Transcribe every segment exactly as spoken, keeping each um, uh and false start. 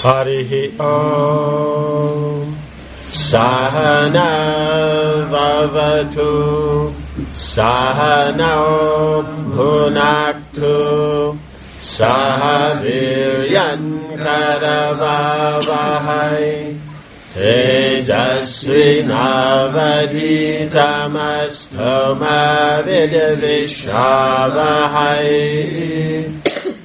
Harihi Om Sahana Vavatu Sahana Bhunaktu Sahaviryan Karavavahai Tejasvinavaditamastu Vidvishavahai.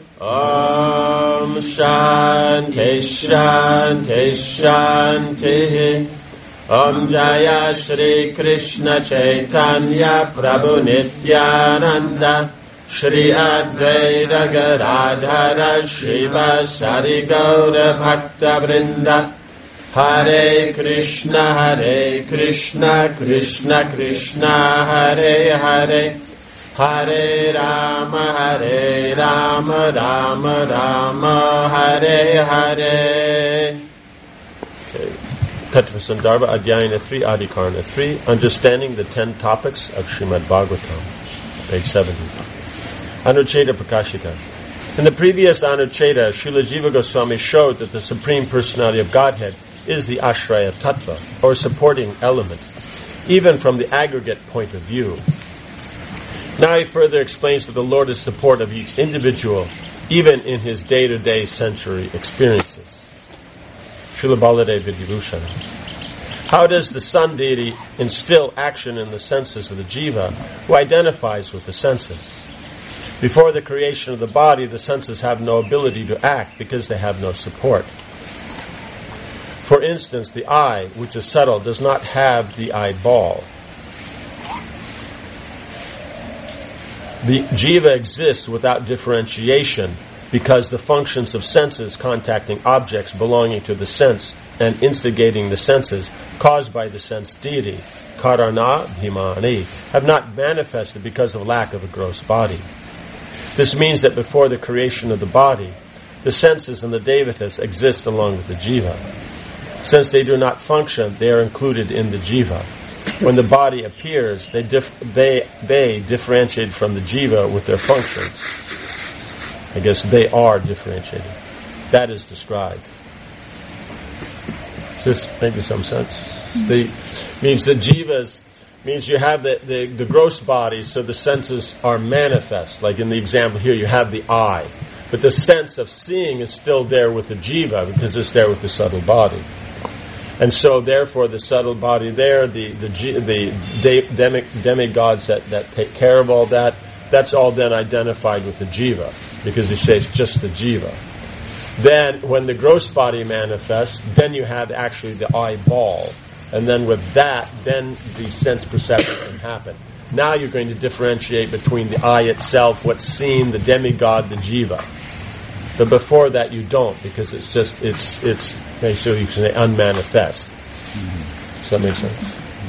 Om Shanti Shanti Shanti. Om Jaya Shri Krishna Chaitanya Prabhu Nityananda Shri Advaita Gadadhara Srivasadi Gaura Bhakta Vrinda. Hare Krishna Hare Krishna Krishna Krishna Hare Hare Hare Rama Hare Rama Rama Rama Hare Hare. Okay. Tattva Sandarbha Adhyayana three Adhikarana three, Understanding the Ten Topics of Srimad Bhagavatam, page seventy. Anucheta Prakashita. In the previous Anucheta, Srila Jiva Goswami showed that the Supreme Personality of Godhead is the Ashraya Tattva, or supporting element, even from the aggregate point of view. Now he further explains that the Lord is support of each individual, even in his day-to-day sensory experiences. Srila Baladev Vidyabhushan. How does the sun deity instill action in the senses of the jiva, who identifies with the senses? Before the creation of the body, the senses have no ability to act because they have no support. For instance, the eye, which is subtle, does not have the eyeball. The jiva exists without differentiation because the functions of senses contacting objects belonging to the sense and instigating the senses caused by the sense deity, karana bhimani, have not manifested because of lack of a gross body. This means that before the creation of the body, the senses and the devatas exist along with the jiva. Since they do not function, they are included in the jiva. When the body appears, they dif- they they differentiate from the jiva with their functions. I guess they are differentiated. That is described. Does this make some sense? Mm-hmm. The means the jivas means you have the, the, the gross body, so the senses are manifest. Like in the example here, you have the eye, but the sense of seeing is still there with the jiva because it's there with the subtle body. And so, therefore, the subtle body there, the the the demi, demigods that, that take care of all that, that's all then identified with the jiva, because he says just the jiva. Then, when the gross body manifests, then you have actually the eyeball, and then with that, then the sense perception can happen. Now you're going to differentiate between the eye itself, what's seen, the demigod, the jiva. But before that, you don't, because it's just it's it's so you can say unmanifest. Mm-hmm. Does that make sense?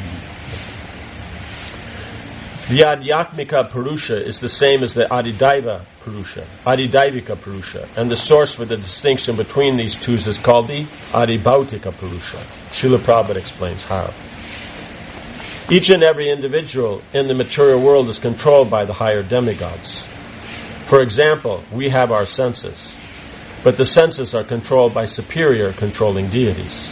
Mm-hmm. The Adhyatmika Purusha is the same as the Adidaiva Purusha, Adidaivika Purusha, and the source for the distinction between these two is called the Adibhautika Purusha. Srila Prabhupada explains how. Each and every individual in the material world is controlled by the higher demigods. For example, we have our senses, but the senses are controlled by superior controlling deities.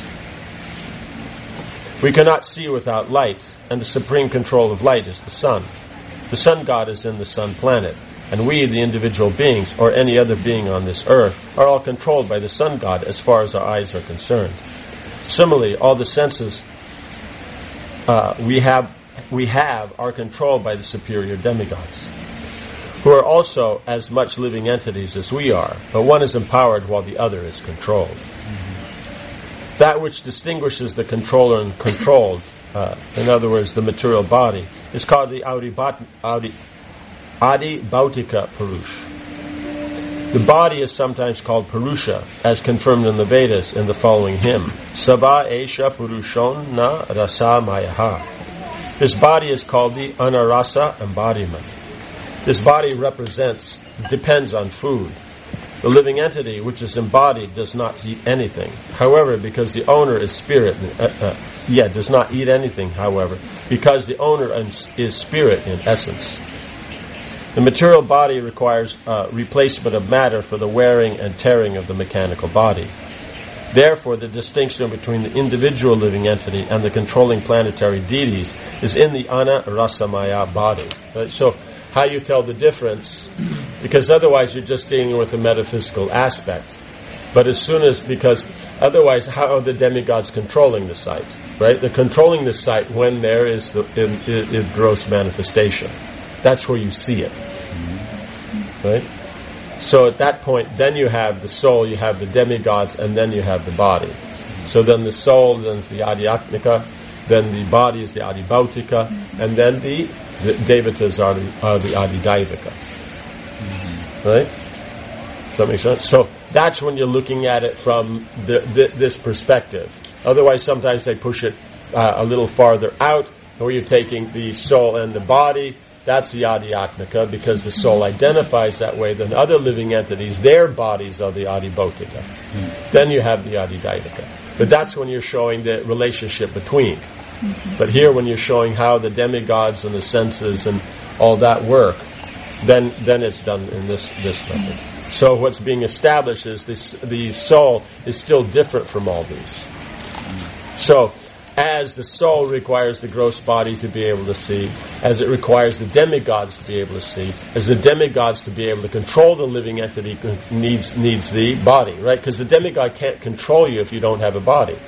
We cannot see without light, and the supreme control of light is the sun. The sun god is in the sun planet, and we, the individual beings, or any other being on this earth, are all controlled by the sun god as far as our eyes are concerned. Similarly, all the senses uh, we have we have are controlled by the superior demigods, who are also as much living entities as we are, but one is empowered while the other is controlled. Mm-hmm. That which distinguishes the controller and controlled, uh, in other words, the material body, is called the Adibhautika Adi, Adi Purush. The body is sometimes called Purusha, as confirmed in the Vedas in the following hymn, Sava Esha Purushon Na Rasa Mayaha. This body is called the Anarasa embodiment. This body represents, depends on food. The living entity, which is embodied, does not eat anything. However, because the owner is spirit, uh, uh, yeah, does not eat anything, however, because the owner is spirit in essence. The material body requires uh, replacement of matter for the wearing and tearing of the mechanical body. Therefore, the distinction between the individual living entity and the controlling planetary deities is in the Ana Rasamaya body. Right? So, how you tell the difference, because otherwise you're just dealing with the metaphysical aspect. But as soon as, because otherwise, how are the demigods controlling the sight? Right? They're controlling the sight when there is the in, in, in gross manifestation. That's where you see it. Right? So at that point, then you have the soul, you have the demigods, and then you have the body. So then the soul, then is the Adhyatmika, then the body is the Adhibhautika, and then the, the Devatas are the, are the Adhidaivika. Right? Does that make sense? So that's when you're looking at it from the, the, this perspective. Otherwise, sometimes they push it uh, a little farther out, where you're taking the soul and the body. That's the Adhyatmika, because the soul identifies that way. Then other living entities, their bodies are the Adhibhautika. Mm. Then you have the Adhidaivika. But that's when you're showing the relationship between. Mm-hmm. But here, when you're showing how the demigods and the senses and all that work, then then it's done in this this method. So what's being established is this: the soul is still different from all these. So, as the soul requires the gross body to be able to see, as it requires the demigods to be able to see, as the demigods to be able to control the living entity needs needs the body, right? Because the demigod can't control you if you don't have a body,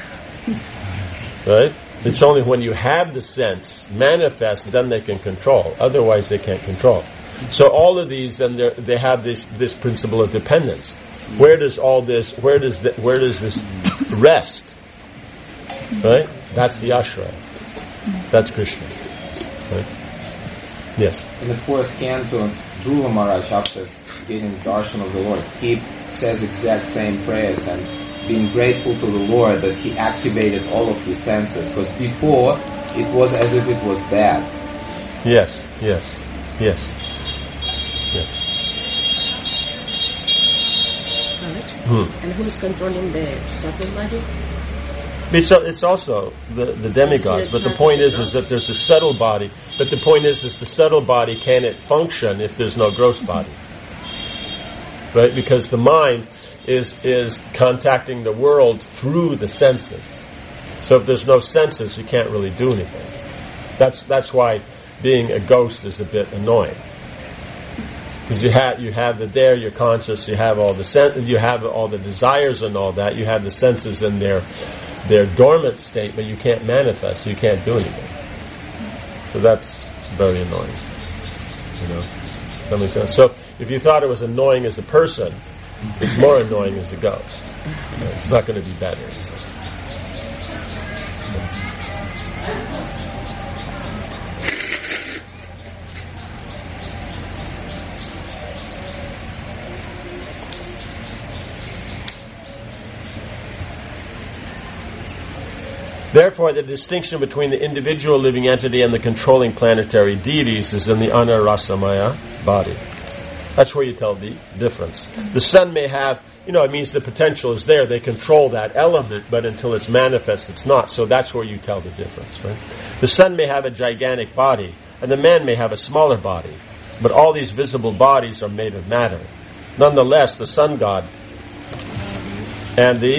right? It's only when you have the sense manifest, then they can control. Otherwise, they can't control. So all of these, then they have this this principle of dependence. Where does all this? Where does the, where does this rest? Right? That's the ashray. That's Krishna. Right? Yes. In the fourth canto, Dhruva Maharaj, after getting the darshan of the Lord, he says exact same prayers and being grateful to the Lord that he activated all of his senses, because before it was as if it was bad. Yes, yes, yes, yes. Hmm. And who's controlling the subtle body? It's, it's also the, the demigods, but the point is is that there's a subtle body, but the point is is the subtle body, can it function if there's no gross body? Right? Because the mind is is contacting the world through the senses. So if there's no senses, you can't really do anything. That's that's why being a ghost is a bit annoying. Because you have you have the there, you're conscious, you have all the sen- you have all the desires and all that, you have the senses in their their dormant state, but you can't manifest, so you can't do anything. So that's very annoying. You know? Does that make sense? So if you thought it was annoying as a person, it's more annoying as a ghost. You know, it's not going to be better. Therefore, the distinction between the individual living entity and the controlling planetary deities is in the Anarasamaya body. That's where you tell the difference. The sun may have, you know, it means the potential is there. They control that element, but until it's manifest, it's not. So that's where you tell the difference, right? The sun may have a gigantic body, and the man may have a smaller body. But all these visible bodies are made of matter. Nonetheless, the sun god and the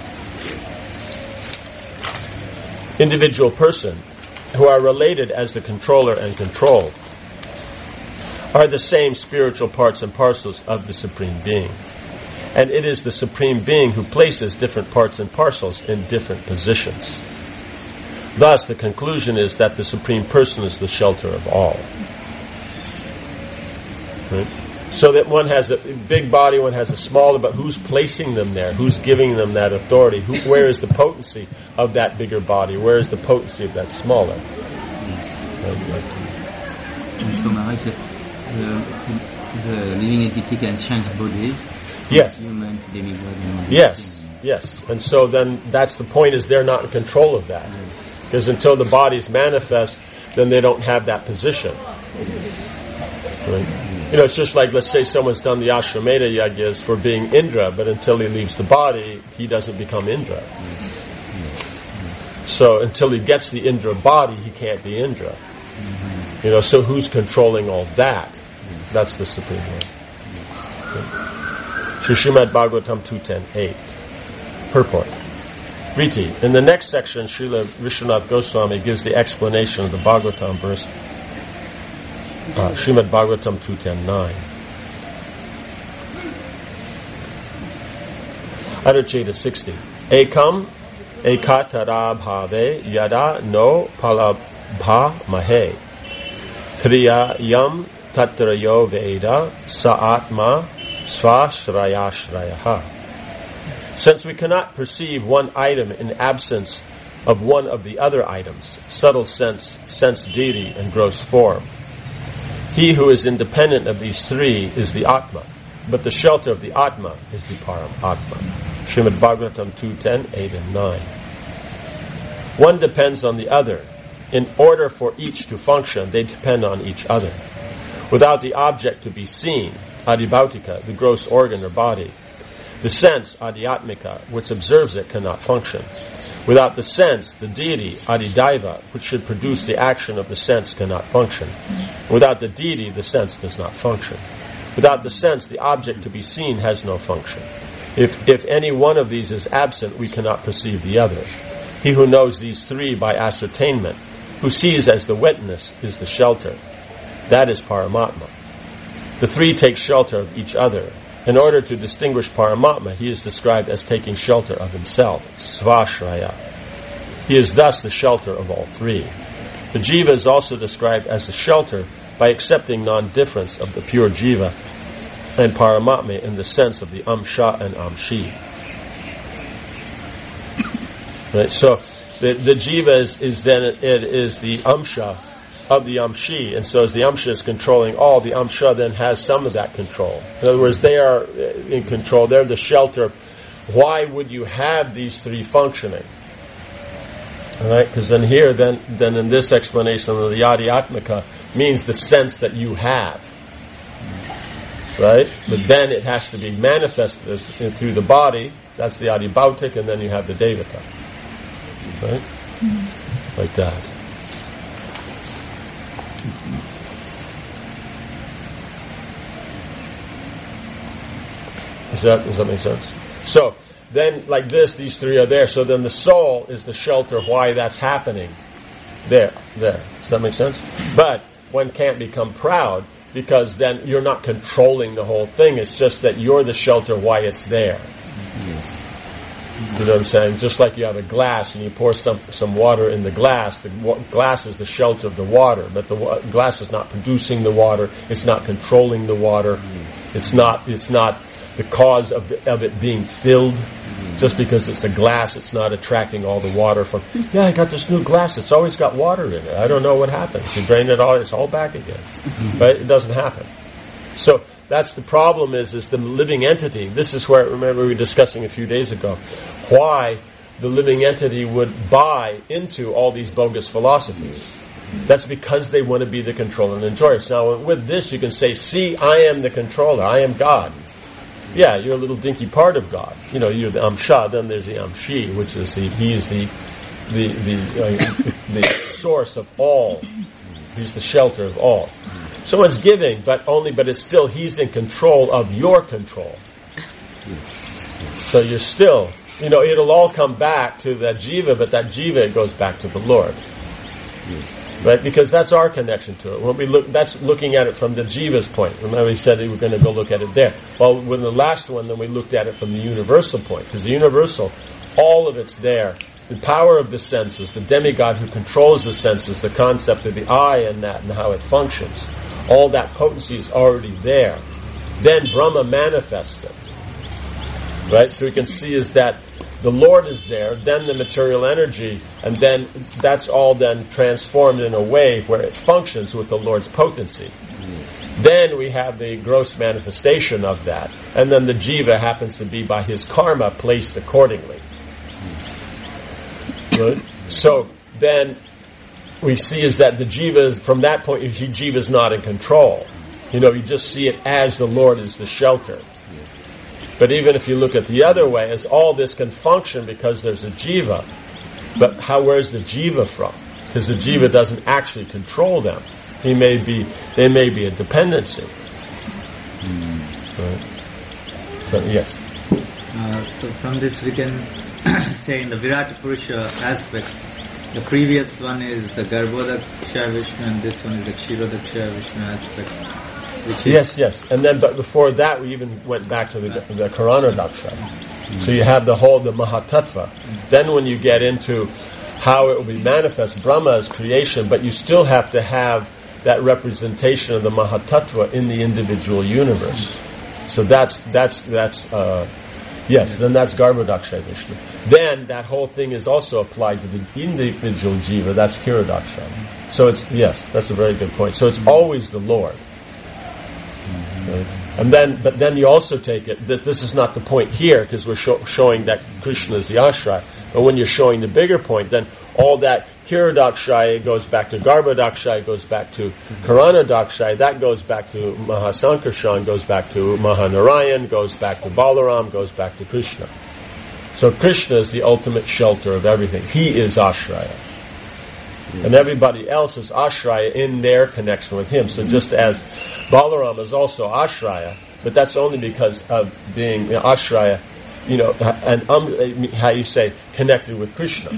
individual person, who are related as the controller and controlled, are the same spiritual parts and parcels of the Supreme Being. And it is the Supreme Being who places different parts and parcels in different positions. Thus, the conclusion is that the Supreme Person is the shelter of all. Right? So that one has a big body, one has a smaller, but who's placing them there? Who's giving them that authority? Who, where is the potency of that bigger body? Where is the potency of that smaller? Mister Maharaj, the, the living entity can change body. Yes. Human, demigod. Yes, yes. And so then that's the point, is they're not in control of that. Because until the bodies manifest, then they don't have that position. Right? You know, it's just like, let's say someone's done the Ashwamedha Yagyas for being Indra, but until he leaves the body, he doesn't become Indra. So until he gets the Indra body, he can't be Indra. You know, so who's controlling all that? That's the Supreme Lord. Srimad Bhagavatam two ten eight. Purport. Vriti. In the next section, Srila Vishwanath Goswami gives the explanation of the Bhagavatam verse, uh, Srimad Bhagavatam two ten nine. Anucheta sixty. Ekam ekatara bhave yada no palabha mahe. Triya yam tatrayo veda sa'atma svashrayashrayaha. Since we cannot perceive one item in absence of one of the other items, subtle sense, sense deity, and gross form, he who is independent of these three is the Atma, but the shelter of the Atma is the Param Atma. Srimad Bhagavatam two ten, eight and nine. One depends on the other. In order for each to function, they depend on each other. Without the object to be seen, adibhautika, the gross organ or body, the sense, adhyatmika, which observes it, cannot function. Without the sense, the deity, adidaiva, which should produce the action of the sense, cannot function. Without the deity, the sense does not function. Without the sense, the object to be seen has no function. If, if any one of these is absent, we cannot perceive the other. He who knows these three by ascertainment, who sees as the witness, is the shelter. That is Paramatma. The three take shelter of each other. In order to distinguish Paramatma, he is described as taking shelter of himself, Svashraya. He is thus the shelter of all three. The Jiva is also described as a shelter by accepting non-difference of the pure Jiva and Paramatma in the sense of the Amsha and Amshi. Right, so the, the Jiva is, is then it is the Amsha of the Amshi, and so as the Amsha is controlling all, the Amsha then has some of that control. In other words, they are in control. They're the shelter. Why would you have these three functioning? All right, because then here, then, then in this explanation of the Adhyatmika means the sense that you have. Right? But then it has to be manifested as, through the body. That's the Adibhautik, and then you have the Devata. Right? Mm-hmm. Like that. Does that, does that make sense? So, then, like this, these three are there. So then the soul is the shelter why that's happening. There, there. Does that make sense? But one can't become proud because then you're not controlling the whole thing. It's just that you're the shelter why it's there. Yes. You know what I'm saying? Just like you have a glass and you pour some, some water in the glass, the wa- glass is the shelter of the water, but the wa- glass is not producing the water, it's not controlling the water, it's not, it's not the cause of, the, of it being filled. Just because it's a glass, it's not attracting all the water from, yeah, I got this new glass, it's always got water in it. I don't know what happens. You drain it all, it's all back again. But it doesn't happen. So that's the problem is, is the living entity. This is where, remember we were discussing a few days ago, why the living entity would buy into all these bogus philosophies. That's because they want to be the controller and enjoyer. So now with this you can say, see, I am the controller, I am God. Yeah, you're a little dinky part of God. You know, you're the Amsha, then there's the Amshi, which is the, he is the, the, the, uh, the source of all. He's the shelter of all. So it's giving, but only, but it's still, he's in control of your control. So you're still, you know, it'll all come back to that jiva, but that jiva goes back to the Lord. Right? Because that's our connection to it. When we look, that's looking at it from the jiva's point. Remember we said we were going to go look at it there. Well, with the last one, then we looked at it from the universal point. Because the universal, all of it's there. The power of the senses, the demigod who controls the senses, the concept of the I and that and how it functions. All that potency is already there. Then Brahma manifests it. Right? So we can see is that the Lord is there, then the material energy, and then that's all then transformed in a way where it functions with the Lord's potency. Mm. Then we have the gross manifestation of that, and then the jiva happens to be by his karma placed accordingly. Mm. Good? So then we see is that the jiva, from that point, jiva is not in control. You know, you just see it as the Lord is the shelter. But even if you look at the other way, as all this can function because there's a jiva. But how, where's the jiva from? Because the jiva doesn't actually control them. He may be, they may be a dependency. Mm. Right? So, yes. Uh, so from this we can say in the Virat Purusha aspect, the previous one is the Garbhodaksha Vishnu and this one is the Kshirodaksha Vishnu aspect. Which yes, yes. And then but before that we even went back to the, the Karanodaksha. Mm. So you have the whole, the Mahatattva. Mm. Then when you get into how it will be manifest, Brahma is creation, but you still have to have that representation of the Mahatattva in the individual universe. So that's, that's, that's, uh, yes, then that's Garbhodaksha Vishnu. Then that whole thing is also applied to the individual jiva, that's Kshirodaksha. So it's, yes, that's a very good point. So it's always the Lord. Right? And then, but then you also take it that this is not the point here because we're show, showing that Krishna is the Ashraya. But when you're showing the bigger point, then all that Kshirodakshaya goes back to Garbhodakshaya, goes back to Karanodakshaya, that goes back to Mahasankarshan, goes back to Mahanarayan, goes back to Balaram, goes back to Krishna. So Krishna is the ultimate shelter of everything. He is Ashraya. And everybody else is Ashraya in their connection with him. So just as Balaram is also Ashraya, but that's only because of being you know, Ashraya, you know, and um, how you say, connected with Krishna.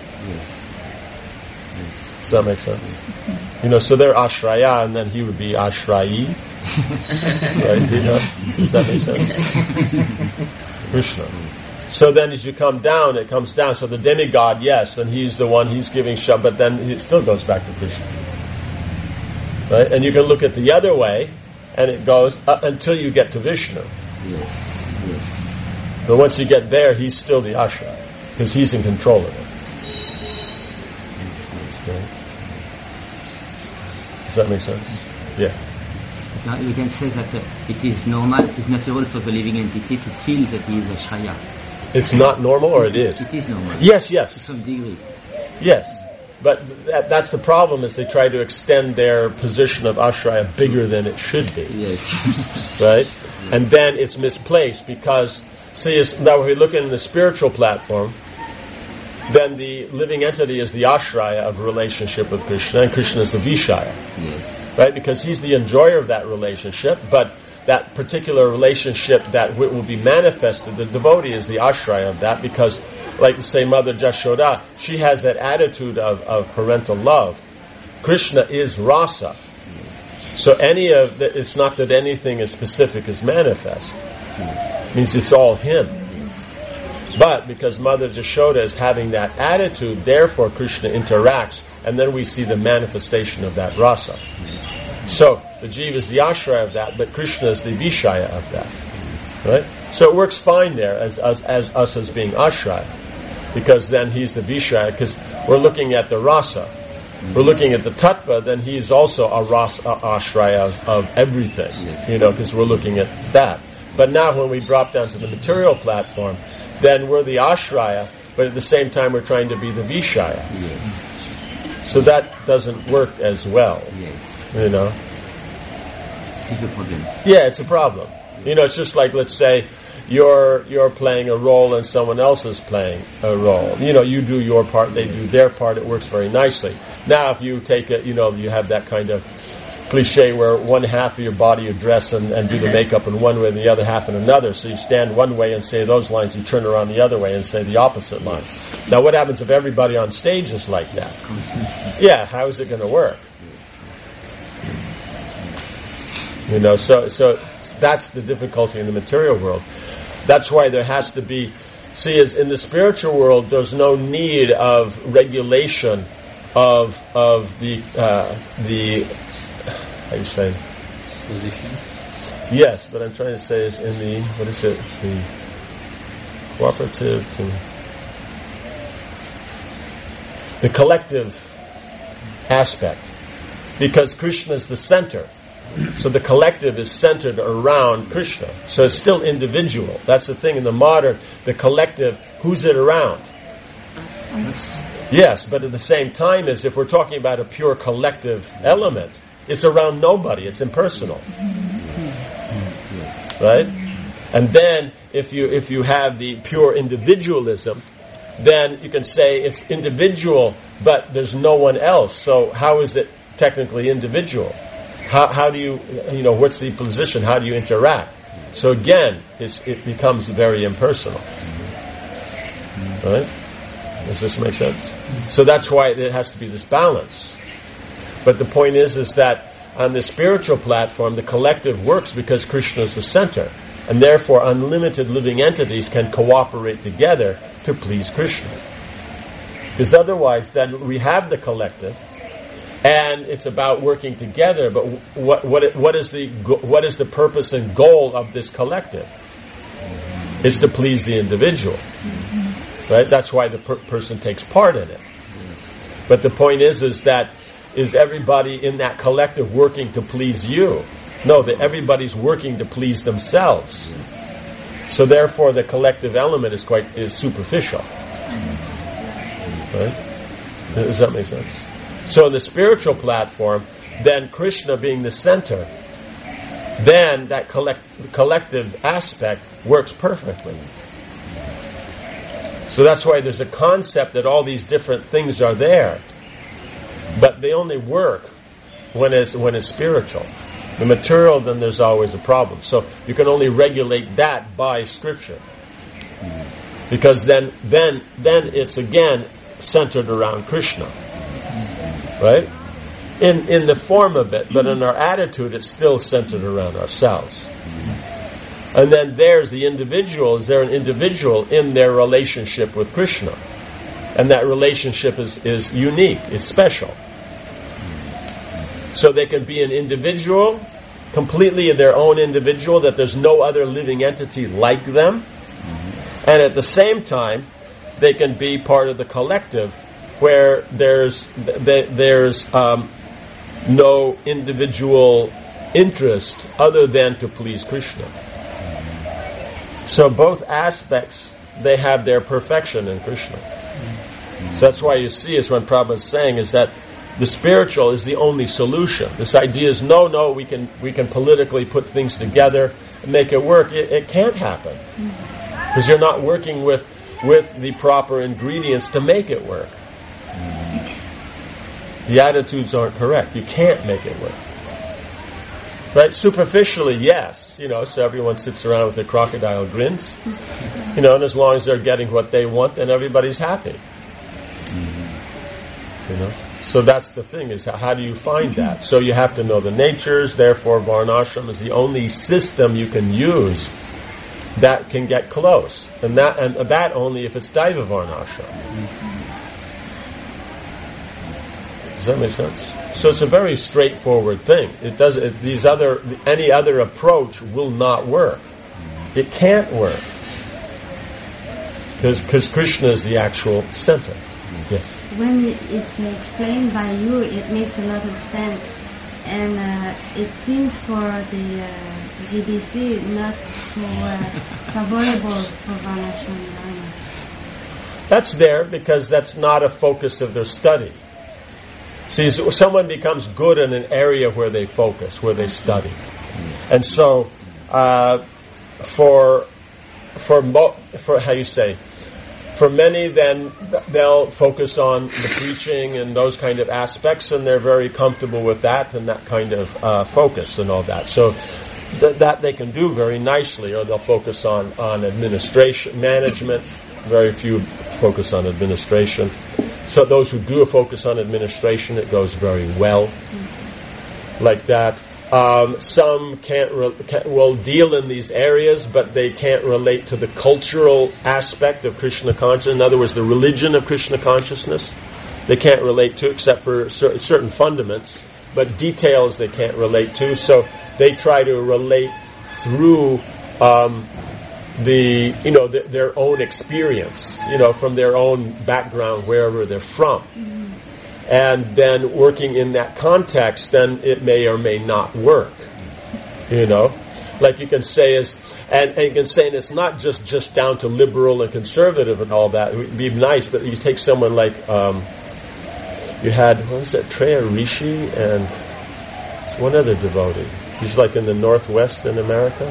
Does that make sense? You know, so they're Ashraya, and then he would be Ashrayi. Right? You know? Does that make sense? Krishna. So then as you come down, it comes down. So the demigod, yes, and he's the one, he's giving Shah, but then it still goes back to Krishna. Right? And you can look at the other way, and it goes uh, until you get to Vishnu. Yes. Yes. But once you get there, he's still the Ashraya, because he's in control of it. Okay. Does that make sense? Yeah. Now we can say that uh, it is normal, it is natural for the living entity to feel that he is Ashraya. It's not normal, or it is? It is normal. Yes, yes. To some degree. Yes. But that, that's the problem, is they try to extend their position of Ashraya bigger than it should be. Yes. Right? And then it's misplaced because, see, it's, now if we look in the spiritual platform, then the living entity is the Ashraya of relationship with Krishna, and Krishna is the Vishaya. Yes. Right? Because he's the enjoyer of that relationship, but that particular relationship that w- will be manifested, the devotee is the Ashraya of that, because, like say Mother Jashoda, she has that attitude of, of parental love. Krishna is rasa. So any of the, it's not that anything as specific is manifest. It means it's all him. But because Mother Jashoda is having that attitude, therefore Krishna interacts, and then we see the manifestation of that rasa. So the jiva is the ashraya of that, but Krishna is the vishaya of that. Right? So it works fine there as as, as us as being ashraya, because then he's the vishaya, because we're looking at the rasa. We're looking at the tattva, then he's also a rasa a ashraya of, of everything, you know, because we're looking at that. But now when we drop down to the material platform, then we're the ashraya, but at the same time we're trying to be the vishaya. Yes. So that doesn't work as well. Yes. You know? It's a problem. Yeah, it's a problem. You know, it's just like, let's say, you're you're playing a role and someone else is playing a role. You know, you do your part, they do their part, it works very nicely. Now, if you take it, you know, you have that kind of cliche where one half of your body you dress and, and do the makeup in one way and the other half in another. So you stand one way and say those lines, you turn around the other way and say the opposite line. Now, what happens if everybody on stage is like that? Yeah, how is it going to work? You know, so so that's the difficulty in the material world. That's why there has to be, see, as in the spiritual world, there's no need of regulation of of the uh, the how do you say position. Yes, but I'm trying to say is in the what is it the cooperative the collective aspect, because Krishna is the center. So the collective is centered around Krishna. So it's still individual. That's the thing in the modern, the collective, who's it around? Us. Yes, but at the same time, as if we're talking about a pure collective element, it's around nobody. It's impersonal. Right? And then if you if you have the pure individualism, then you can say it's individual, but there's no one else. So how is it technically individual? How, how do you, you know, what's the position? How do you interact? So again, it's, it becomes very impersonal. Right? Does this make sense? So that's why it has to be this balance. But the point is, is that on the spiritual platform, the collective works because Krishna is the center. And therefore, unlimited living entities can cooperate together to please Krishna. Because otherwise, then we have the collective, and it's about working together. But what what what is the what is the purpose and goal of this collective? It's to please the individual, right? That's why the per- person takes part in it. But the point is, is that is everybody in that collective working to please you? No, that everybody's working to please themselves. So therefore, the collective element is quite is superficial. Right? Does that make sense? So in the spiritual platform, then Krishna being the center, then that collect, collective aspect works perfectly. So that's why there's a concept that all these different things are there, but they only work when it's when it's spiritual. The material, then there's always a problem. So you can only regulate that by Scripture, because then then then it's again centered around Krishna, right? In in the form of it, but in our attitude, it's still centered around ourselves. And then there's the individual. Is there an individual in their relationship with Krishna? And that relationship is, is unique, is special. So they can be an individual, completely their own individual, that there's no other living entity like them. And at the same time, they can be part of the collective, where there's there's um, no individual interest other than to please Krishna. So both aspects, they have their perfection in Krishna. So that's why you see is when Prabhupada is saying is that the spiritual is the only solution. This idea is no, no, we can we can politically put things together and make it work. It, it can't happen because you're not working with with the proper ingredients to make it work. The attitudes aren't correct. You can't make it work. Right? Superficially, yes. You know, so everyone sits around with their crocodile grins. You know, and as long as they're getting what they want, then everybody's happy. You know? So that's the thing, is how, how do you find that? So you have to know the natures, therefore Varnashram is the only system you can use that can get close. And that and that only if it's Daiva Varnashram. Does that make sense? So it's a very straightforward thing. It does it, these other any other approach will not work. It can't work. Because because Krishna is the actual center. Yes. When it's explained by you, it makes a lot of sense, and uh, it seems for the uh, G D C not so uh, favorable for Varnashram Dharma. That's there because that's not a focus of their study. See, so someone becomes good in an area where they focus, where they study, and so uh, for for mo- for how you say. For many, then they'll focus on the preaching and those kind of aspects, and they're very comfortable with that and that kind of uh, focus and all that. So th- that they can do very nicely, or they'll focus on, on administration, management. Very few focus on administration. So those who do a focus on administration, it goes very well, like that. Um, some can't, re- can, will deal in these areas, but they can't relate to the cultural aspect of Krishna consciousness. In other words, the religion of Krishna consciousness. They can't relate to, except for cer- certain fundaments, but details they can't relate to. So they try to relate through um, the, you know, the, their own experience, you know, from their own background, wherever they're from. Mm-hmm. And then working in that context, then it may or may not work. You know, like you can say is, and, and you can say, and it's not just, just down to liberal and conservative and all that. It would be nice, but you take someone like um, you had, what was that, Treya Rishi and one other devotee. He's like in the Northwest in America.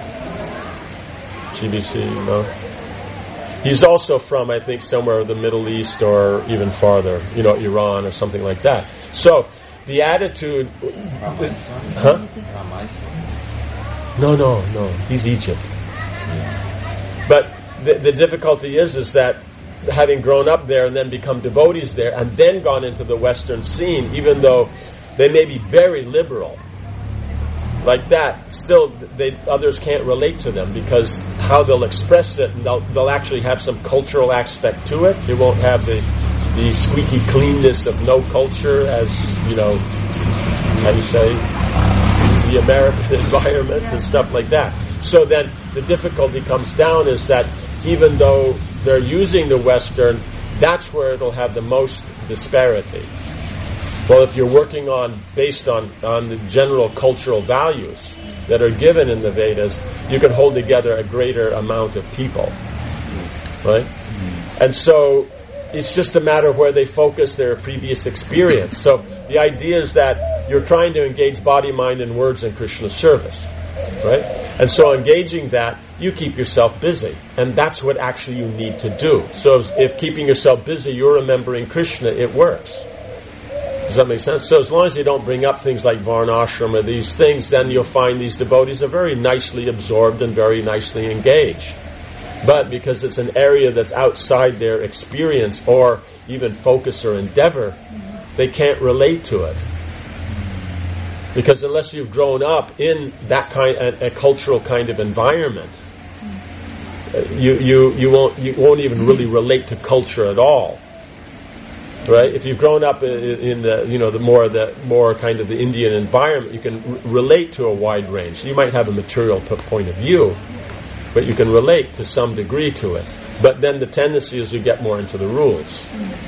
G B C, no. He's also from, I think, somewhere in the Middle East or even farther, you know, Iran or something like that. So, the attitude... Huh? No, no, no. He's Egypt. But the, the difficulty is, is that having grown up there and then become devotees there and then gone into the Western scene, even though they may be very liberal, like that, still they others can't relate to them because how they'll express it, and they'll, they'll actually have some cultural aspect to it. It won't have the the squeaky cleanness of no culture as, you know, how do you say, the American environment and stuff like that. So then the difficulty comes down is that even though they're using the Western, that's where it'll have the most disparity. Well, if you're working on, based on, on the general cultural values that are given in the Vedas, you can hold together a greater amount of people. Right? And so it's just a matter of where they focus their previous experience. So the idea is that you're trying to engage body, mind, and words in Krishna service. Right? And so engaging that, you keep yourself busy. And that's what actually you need to do. So if keeping yourself busy, you're remembering Krishna, it works. Does that make sense? So as long as you don't bring up things like varnashram or these things, then you'll find these devotees are very nicely absorbed and very nicely engaged. But because it's an area that's outside their experience or even focus or endeavor, they can't relate to it. Because unless you've grown up in that kind, a, a cultural kind of environment, you you you won't you won't even really relate to culture at all. Right? If you've grown up in the, you know, the more the more kind of the Indian environment, you can r- relate to a wide range. You might have a material p- point of view, but you can relate to some degree to it. But then the tendency is you get more into the rules.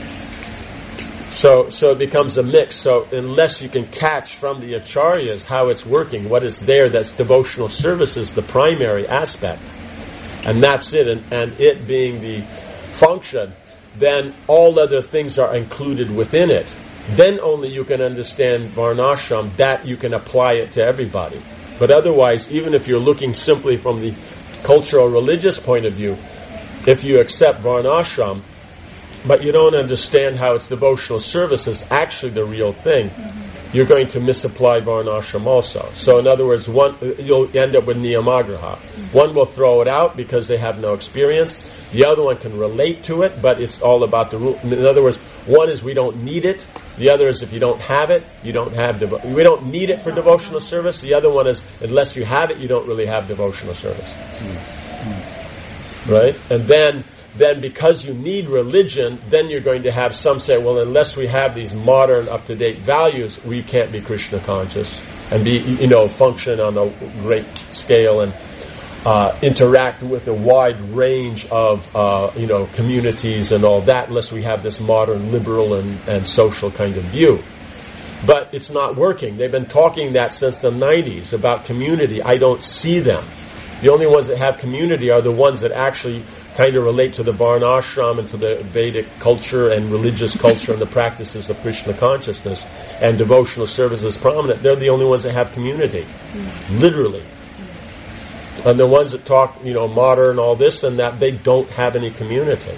So, so it becomes a mix. So unless you can catch from the acharyas how it's working, what is there, that's devotional service is the primary aspect, and that's it. And, and it being the function, then all other things are included within it. Then only you can understand varnashram, that you can apply it to everybody. But otherwise, even if you're looking simply from the cultural religious point of view, if you accept varnashram, but you don't understand how its devotional service is actually the real thing, mm-hmm. you're going to misapply varnashram also. So in other words, one you'll end up with niyamagraha. Mm-hmm. One will throw it out because they have no experience. The other one can relate to it, but it's all about the rule. In other words, one is we don't need it. The other is if you don't have it, you don't have devo- we don't need it for devotional service. The other one is unless you have it, you don't really have devotional service. Mm-hmm. Right? And then then because you need religion, then you're going to have some say, well, unless we have these modern, up-to-date values, we can't be Krishna conscious and be, you know, function on a great scale and uh, interact with a wide range of, uh, you know, communities and all that, unless we have this modern, liberal and, and social kind of view. But it's not working. They've been talking that since the nineties about community. I don't see them. The only ones that have community are the ones that actually kind of relate to the varnashram and to the Vedic culture and religious culture and the practices of Krishna consciousness, and devotional service is prominent. They're the only ones that have community, literally. And the ones that talk, you know, modern, all this and that, they don't have any community.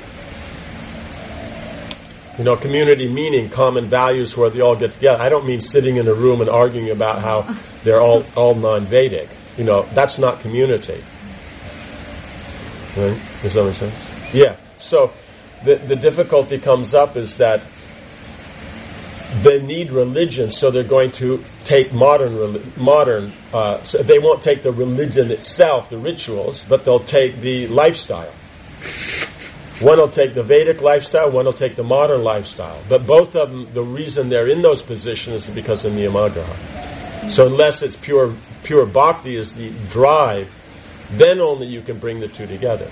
You know, community meaning common values where they all get together. I don't mean sitting in a room and arguing about how they're all, all non-Vedic. You know, that's not community. Right? Does that make sense? Yeah. So the the difficulty comes up is that they need religion, so they're going to take modern modern. Uh, so they won't take the religion itself, the rituals, but they'll take the lifestyle. One will take the Vedic lifestyle, one will take the modern lifestyle. But both of them, the reason they're in those positions is because of niyamagraha. So unless it's pure pure bhakti is the drive, then only you can bring the two together.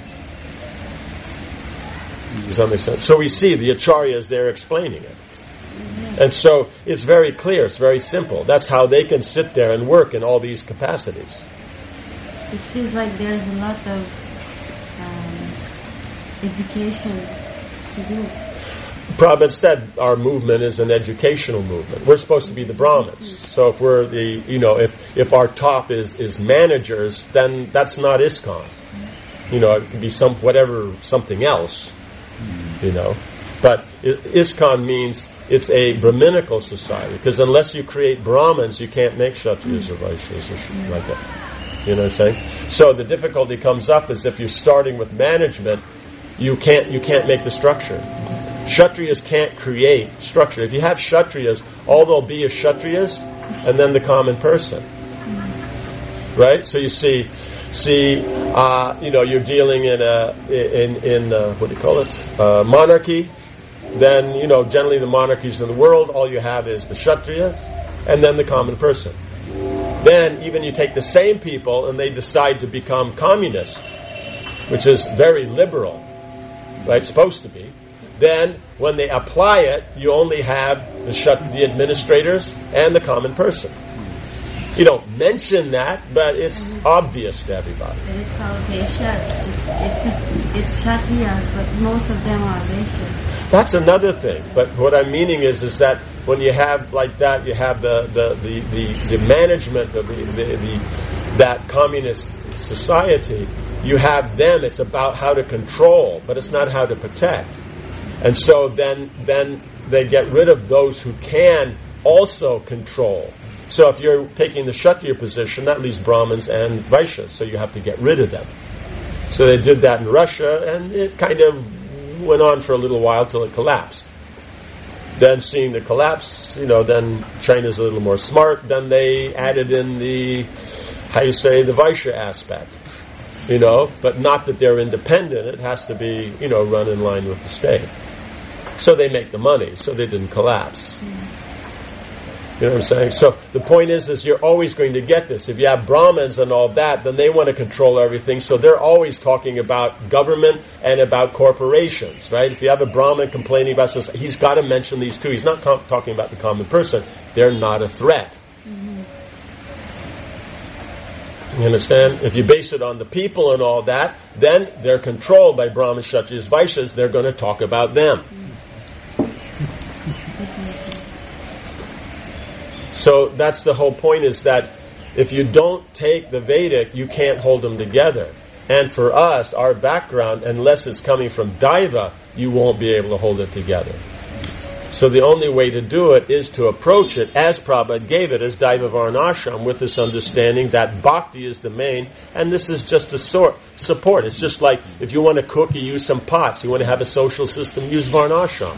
Does that make sense? So we see the acharyas, they're explaining it. And so it's very clear, it's very simple. That's how they can sit there and work in all these capacities. It feels like there's a lot of um, education to do. Prabhupada said our movement is an educational movement. We're supposed to be the Brahmins. So if we're the, you know, if, if our top is, is managers, then that's not ISKCON. You know, it could be some, whatever, something else, you know. But ISKCON means it's a Brahminical society, because unless you create Brahmins, you can't make Kshatriyas or Vaishyas or like that. You know what I'm saying? So the difficulty comes up is if you're starting with management, you can't you can't make the structure. Kshatriyas can't create structure. If you have Kshatriyas, all there'll be is Kshatriyas and then the common person. Right? So you see, see, uh, you know, you're dealing in a in in uh, what do you call it? Uh, monarchy. Then you know, generally the monarchies in the world, all you have is the Kshatriyas and then the common person. Then even you take the same people and they decide to become communist, which is very liberal, right? Supposed to be. Then when they apply it, you only have the Kshat- the administrators and the common person. You don't mention that, but it's mm-hmm. obvious to everybody. But it's all Vaishyas. It's, it's, it's Kshatriyas, but most of them are Vaishyas. That's another thing. But what I'm meaning is, is that when you have like that, you have the the, the, the, the management of the, the, the that communist society. You have them. It's about how to control, but it's not how to protect. And so then then they get rid of those who can also control. So if you're taking the Kshatriya position, that leaves Brahmins and Vaishyas, so you have to get rid of them. So they did that in Russia, and it kind of went on for a little while till it collapsed. Then seeing the collapse, you know, then China's a little more smart, then they added in the, how you say, the Vaishya aspect. You know, but not that they're independent, it has to be, you know, run in line with the state. So they make the money, so they didn't collapse. You know what I'm saying? So the point is, is you're always going to get this. If you have Brahmins and all that, then they want to control everything. So they're always talking about government and about corporations, right? If you have a Brahmin complaining about this, he's got to mention these two. He's not com- talking about the common person. They're not a threat. Mm-hmm. You understand? If you base it on the people and all that, then they're controlled by Brahmins, Kshatriyas, Vaishyas. They're going to talk about them. So that's the whole point, is that if you don't take the Vedic, you can't hold them together. And for us, our background, unless it's coming from Daiva, you won't be able to hold it together. So the only way to do it is to approach it as Prabhupada gave it, as Daiva Varnashram, with this understanding that Bhakti is the main, and this is just a sort support. It's just like if you want to cook, you use some pots. You want to have a social system, use Varnashram.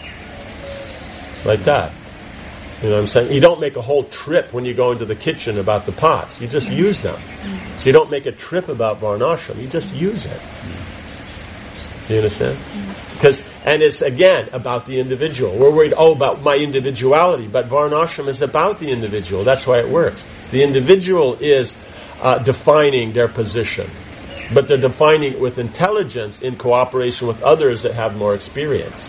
Like that. You know what I'm saying? You don't make a whole trip when you go into the kitchen about the pots. You just use them. So you don't make a trip about Varnashram. You just use it. Do you understand? Because, and it's again about the individual. We're worried, oh, about my individuality, but Varnashram is about the individual. That's why it works. The individual is uh, defining their position, but they're defining it with intelligence in cooperation with others that have more experience.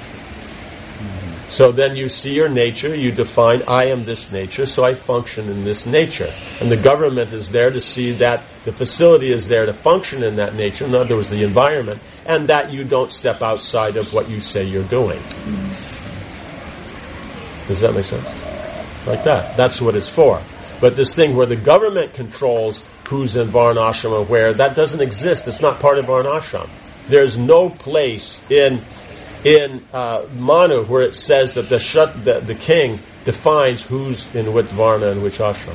So then you see your nature, you define, I am this nature, so I function in this nature. And the government is there to see that the facility is there to function in that nature, in other words, the environment, and that you don't step outside of what you say you're doing. Does that make sense? Like that. That's what it's for. But this thing where the government controls who's in Varnashram or where, that doesn't exist. It's not part of Varnashram. There's no place in... In uh, Manu, where it says that the, shut, the the king defines who's in which varna and which ashram.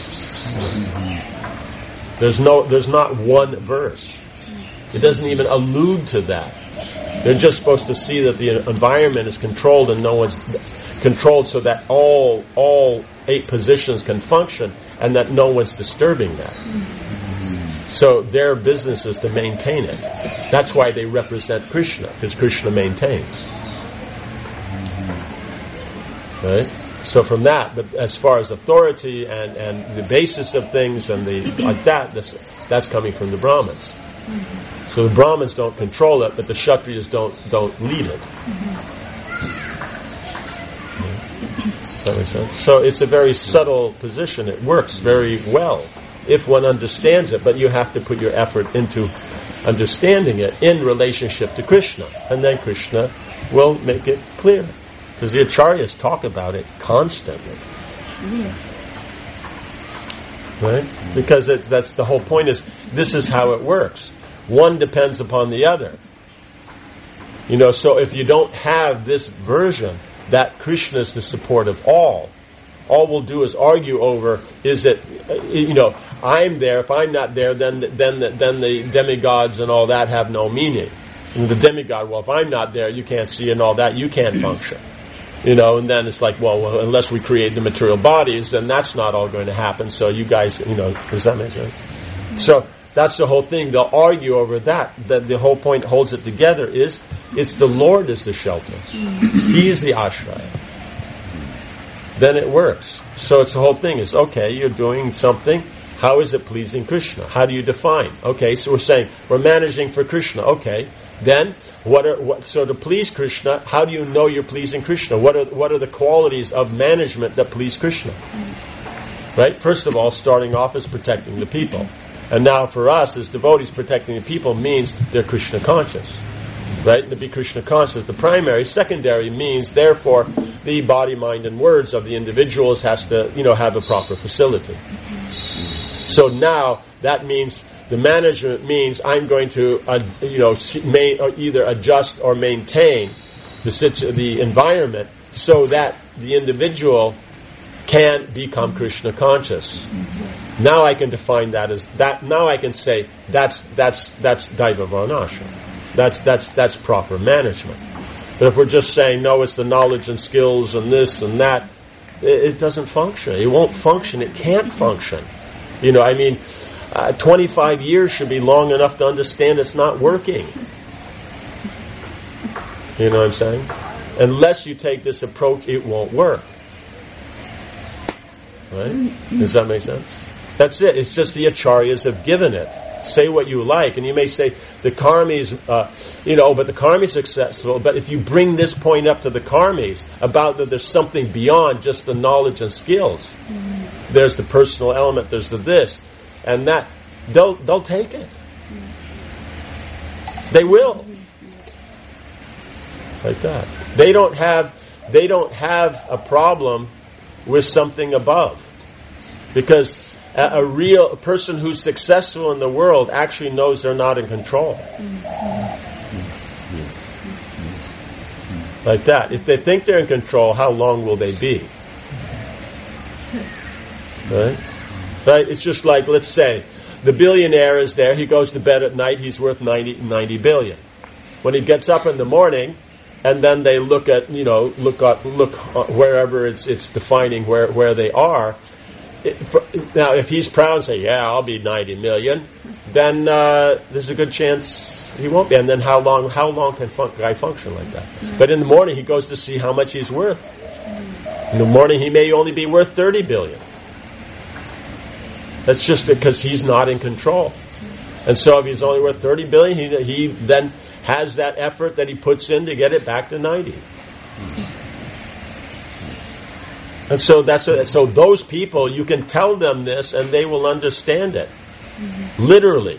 Mm-hmm. There's no, there's not one verse. It doesn't even allude to that. They're just supposed to see that the environment is controlled and no one's controlled, so that all all eight positions can function, and that no one's disturbing that. So their business is to maintain it. That's why they represent Krishna, because Krishna maintains. Right? So from that, but as far as authority and, and the basis of things and the like that, that's, that's coming from the Brahmins. So the Brahmins don't control it, but the Kshatriyas don't don't lead it. Does that make sense? So it's a very subtle position. It works very well if one understands it, but you have to put your effort into understanding it in relationship to Krishna, and then Krishna will make it clear. Because the Acharyas talk about it constantly. Yes. Right? Because it's, that's the whole point, is this is how it works. One depends upon the other. You know, so if you don't have this version that Krishna is the support of all, all we'll do is argue over, is it, you know, I'm there, if I'm not there, then, then, the, then the demigods and all that have no meaning. And the demigod, well, if I'm not there, you can't see and all that, you can't function. You know, and then it's like, well, well, unless we create the material bodies, then that's not all going to happen. So you guys, you know, does that make sense? So that's the whole thing. They'll argue over that. That the whole point holds it together is, it's the Lord is the shelter. He is the ashraya. Then it works. So it's the whole thing is, okay, you're doing something. How is it pleasing Krishna? How do you define? Okay, so we're saying we're managing for Krishna. Okay, then what are what? So to please Krishna, how do you know you're pleasing Krishna? What are what are the qualities of management that please Krishna? Right. First of all, starting off is protecting the people, and now for us as devotees, protecting the people means they're Krishna conscious. Right? To be Krishna conscious, the primary. Secondary means, therefore, the body, mind, and words of the individuals has to, you know, have a proper facility. So now that means the management means I'm going to, uh, you know, may, or either adjust or maintain the situ- the environment so that the individual can become Krishna conscious. Mm-hmm. Now I can define that as that. Now I can say that's that's that's Daiva Varnashram. That's that's that's proper management. But if we're just saying no, it's the knowledge and skills and this and that, it, it doesn't function. It won't function. It can't function. You know, I mean, uh, twenty-five years should be long enough to understand it's not working. You know what I'm saying? Unless you take this approach, it won't work. Right? Does that make sense? That's it. It's just the acharyas have given it. Say what you like, and you may say the karmis, uh, you know, but the karmis successful. But if you bring this point up to the karmis about that there's something beyond just the knowledge and skills, mm-hmm. there's the personal element, there's the this and that, they'll they'll take it. Mm-hmm. They will, like that. They don't have they don't have a problem with something above, because a, a real a person who's successful in the world actually knows they're not in control. Like that. If they think they're in control, how long will they be? Right? Right? It's just like, let's say, the billionaire is there, he goes to bed at night, he's worth ninety, ninety billion. When he gets up in the morning, and then they look at, you know, look at, look wherever it's it's defining where, where they are. It, for, now, if he's proud and say, yeah, I'll be ninety million, then uh, there's a good chance he won't be. And then how long how long can fun- guy function like that? Mm-hmm. But in the morning, he goes to see how much he's worth. In the morning, he may only be worth thirty billion. That's just because he's not in control. And so if he's only worth thirty billion, he, he then has that effort that he puts in to get it back to ninety. And so that's what, so those people, you can tell them this and they will understand it. Mm-hmm. Literally.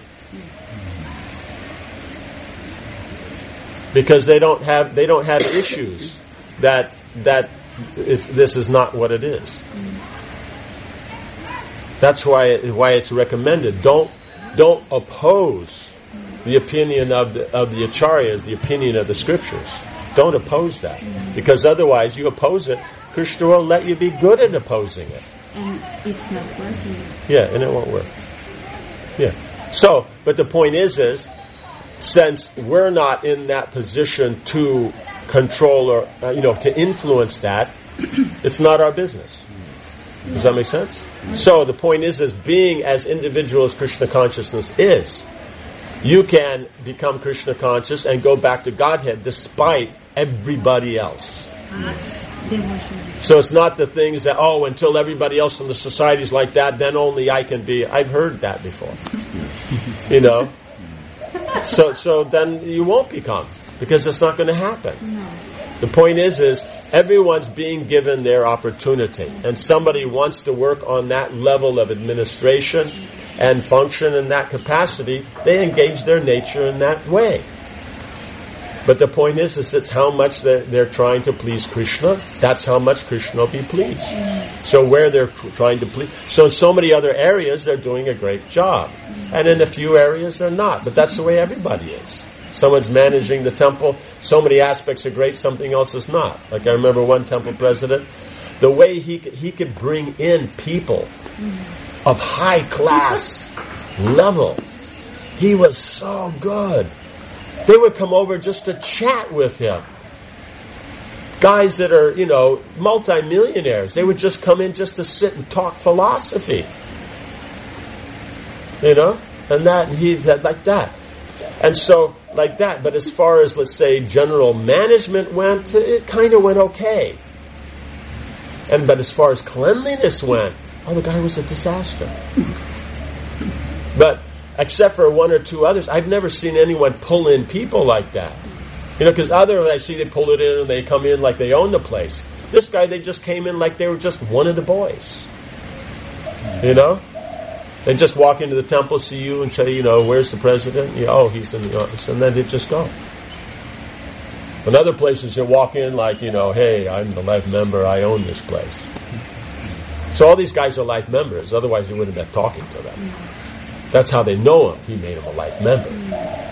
Because they don't have they don't have issues that that is, this is not what it is. Mm-hmm. That's why why it's recommended. Don't don't oppose the opinion of the of the acharyas, the opinion of the scriptures. Don't oppose that, because otherwise you oppose it, Krishna will let you be good at opposing it. And it's not working. Yeah, and it won't work. Yeah. So, but the point is, is since we're not in that position to control or uh, you know to influence that, it's not our business. Does that make sense? So the point is, is being as individual as Krishna consciousness is, you can become Krishna conscious and go back to Godhead despite everybody else. So it's not the things that, oh, until everybody else in the society is like that, then only I can be. I've heard that before. You know? So so then you won't become, because it's not going to happen. The point is, is everyone's being given their opportunity, and somebody wants to work on that level of administration and function in that capacity, they engage their nature in that way. But the point is, is it's how much they're, they're trying to please Krishna, that's how much Krishna will be pleased. So where they're trying to please, so in so many other areas they're doing a great job, and in a few areas they're not, but that's the way everybody is. Someone's managing the temple, so many aspects are great, something else is not. Like I remember one temple president, the way he could, he could bring in people of high class level. He was so good. They would come over just to chat with him. Guys that are, you know, multi-millionaires, they would just come in just to sit and talk philosophy. You know? And that, and he, that, like that. And so, like that. But as far as, let's say, general management went, it kind of went okay. And but as far as cleanliness went, oh, the guy was a disaster. But except for one or two others, I've never seen anyone pull in people like that. You know, because other, I see they pull it in and they come in like they own the place. This guy, they just came in like they were just one of the boys. You know? They just walk into the temple, see you, and say, you know, where's the president? You, oh, he's in the office. And then they just go. In other places, you walk in like, you know, hey, I'm the life member, I own this place. So all these guys are life members, otherwise he wouldn't have been talking to them. That's how they know him. He made him a life member.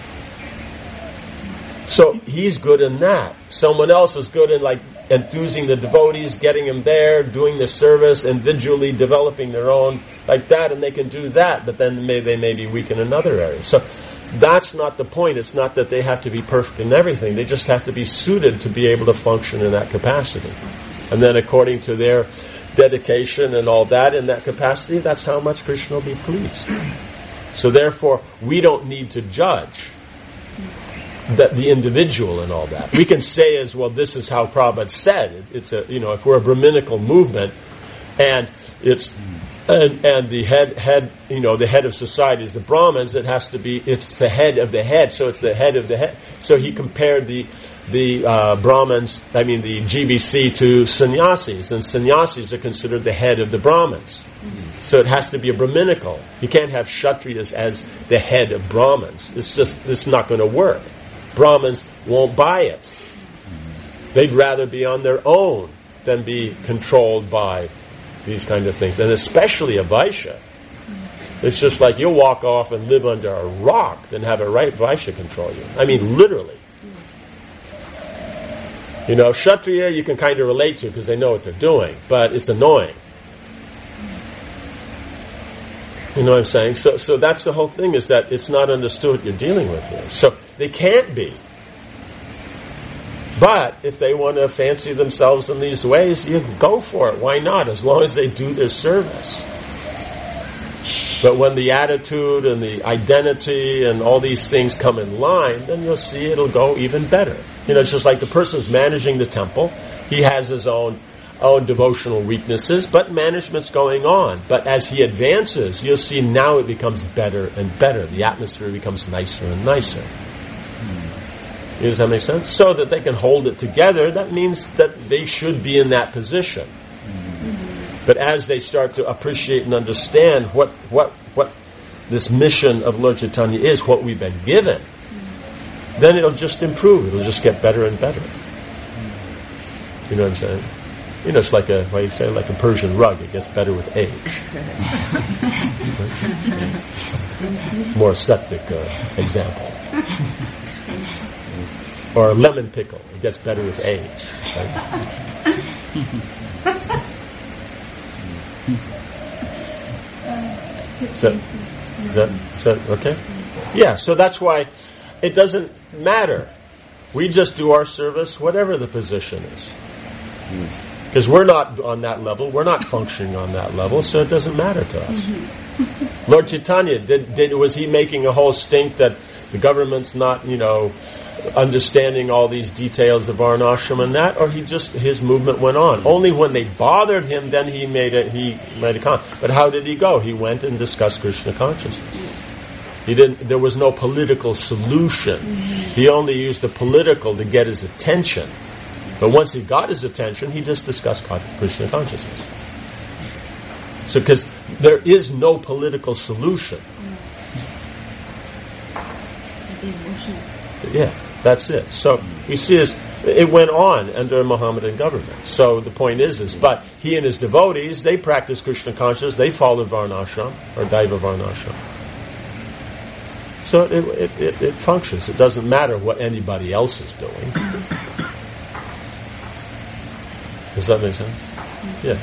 So he's good in that. Someone else is good in like enthusing the devotees, getting them there, doing the service, individually developing their own, like that, and they can do that, but then may, they may be weak in another area. So that's not the point. It's not that they have to be perfect in everything. They just have to be suited to be able to function in that capacity. And then according to their dedication and all that in that capacity, that's how much Krishna will be pleased. So therefore, we don't need to judge that the individual and all that. We can say as well, this is how Prabhupada said. It's a, you know, if we're a Brahminical movement, and it's and, and the head head you know the head of society is the Brahmins, it has to be, it's the head of the head, so it's the head of the head. So he compared the the uh, Brahmins, I mean the G B C, to sannyasis, and sannyasis are considered the head of the Brahmins. Mm-hmm. So it has to be a Brahminical. You can't have Kshatriyas as the head of Brahmins. It's just, this is not going to work. Brahmins won't buy it. They'd rather be on their own than be controlled by these kind of things. And especially a Vaishya. It's just like you'll walk off and live under a rock than have a right Vaishya control you. I mean, literally. You know, Kshatriya you can kind of relate to because they know what they're doing, but it's annoying. You know what I'm saying? So so that's the whole thing, is that it's not understood what you're dealing with here. So they can't be. But if they want to fancy themselves in these ways, you go for it. Why not? As long as they do their service. But when the attitude and the identity and all these things come in line, then you'll see it'll go even better. You know, it's just like the person's managing the temple. He has his own own devotional weaknesses, but management's going on. But as he advances, you'll see now it becomes better and better. The atmosphere becomes nicer and nicer. Mm. Does that make sense? So that they can hold it together, that means that they should be in that position. Mm. But as they start to appreciate and understand what what what this mission of Lord Chaitanya is, what we've been given, mm. then it'll just improve. It'll just get better and better. Mm. You know what I'm saying? You know, it's like a, what you say, like a Persian rug. It gets better with age. More ascetic uh, example. Or a lemon pickle. It gets better with age. Right? So, is that, is that okay? Yeah, so that's why it doesn't matter. We just do our service, whatever the position is. Because we're not on that level, we're not functioning on that level, so it doesn't matter to us. Mm-hmm. Lord Chaitanya, did, did was he making a whole stink that the government's not, you know, understanding all these details of Varnashram and that, or he just, his movement went on? Only when they bothered him, then he made a he made a comment. But how did he go? He went and discussed Krishna consciousness. He didn't. There was no political solution. Mm-hmm. He only used the political to get his attention. But once he got his attention, he just discussed Krishna consciousness. So, because there is no political solution. Yeah, that's it. So, we see this, it went on under a Mohammedan government. So, the point is, is, but he and his devotees, they practice Krishna consciousness, they followed Varnashram, or Daiva Varnashram. So, it, it, it, it functions. It doesn't matter what anybody else is doing. Does that make sense? Yeah.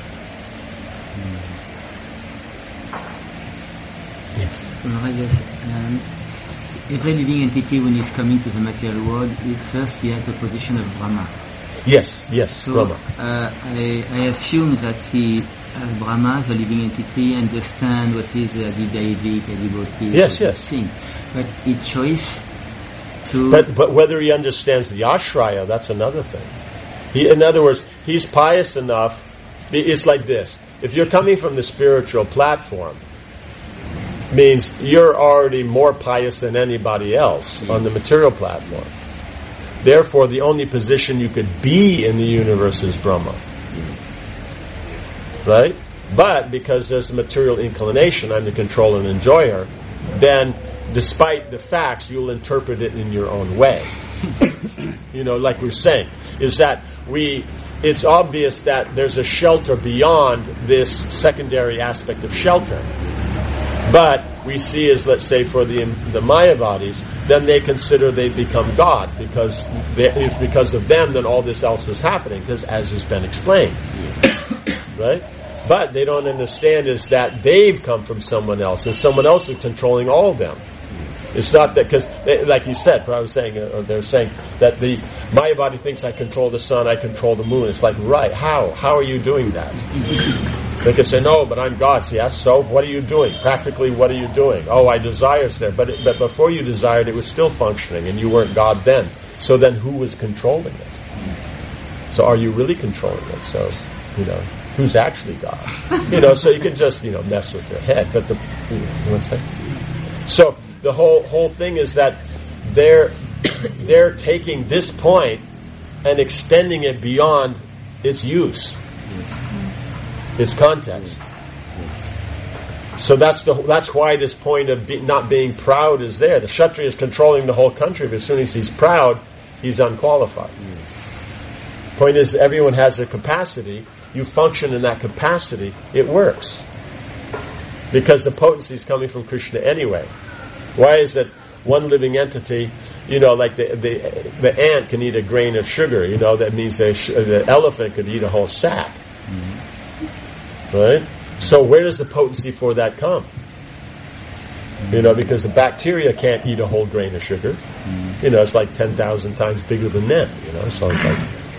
Well, yes, um, every living entity, when he's coming to the material world, he, first he has the position of Brahma. Yes, yes, So Brahma. uh, I, I assume that he, as Brahma, the living entity, understand what is uh, the Daivic, the devotee, Yes, all yes. these things. But he choice to... But but whether he understands the ashraya, that's another thing. He, in other words, he's pious enough. It's like this: if you're coming from the spiritual platform, means you're already more pious than anybody else on the material platform. Therefore, the only position you could be in the universe is Brahma. Right? But because there's a material inclination, I'm the controller and enjoyer, then despite the facts, you'll interpret it in your own way. You know, like we're saying, is that we, it's obvious that there's a shelter beyond this secondary aspect of shelter. But we see as, let's say, for the the Mayavadis, then they consider they become God because they, it's because of them that all this else is happening, because as has been explained. Right? But they don't understand is that they've come from someone else, and someone else is controlling all of them. It's not that, because, like you said, I was saying, or they're saying that the Mayavadi thinks I control the sun, I control the moon. It's like, right, how? How are you doing that? They can say, no, but I'm God. So, yes, so what are you doing? Practically, what are you doing? Oh, I desire it's there. But it, but before you desired, it was still functioning, and you weren't God then. So then who was controlling it? So are you really controlling it? So, you know, who's actually God? You know, so you can just, you know, mess with your head. But the, you, know, you want to say? So the whole whole thing is that they're they're taking this point and extending it beyond its use, its context. So that's the that's why this point of be, not being proud is there. The Kshatriya is controlling the whole country, but as soon as he's proud, he's unqualified. Point is, everyone has their capacity. You function in that capacity, it works. Because the potency is coming from Krishna anyway. Why is it one living entity, you know, like the the, the ant can eat a grain of sugar, you know, that means the, the elephant could eat a whole sack. Mm-hmm. Right? So where does the potency for that come? Mm-hmm. You know, because the bacteria can't eat a whole grain of sugar. Mm-hmm. You know, it's like ten thousand times bigger than them, you know, so it's like...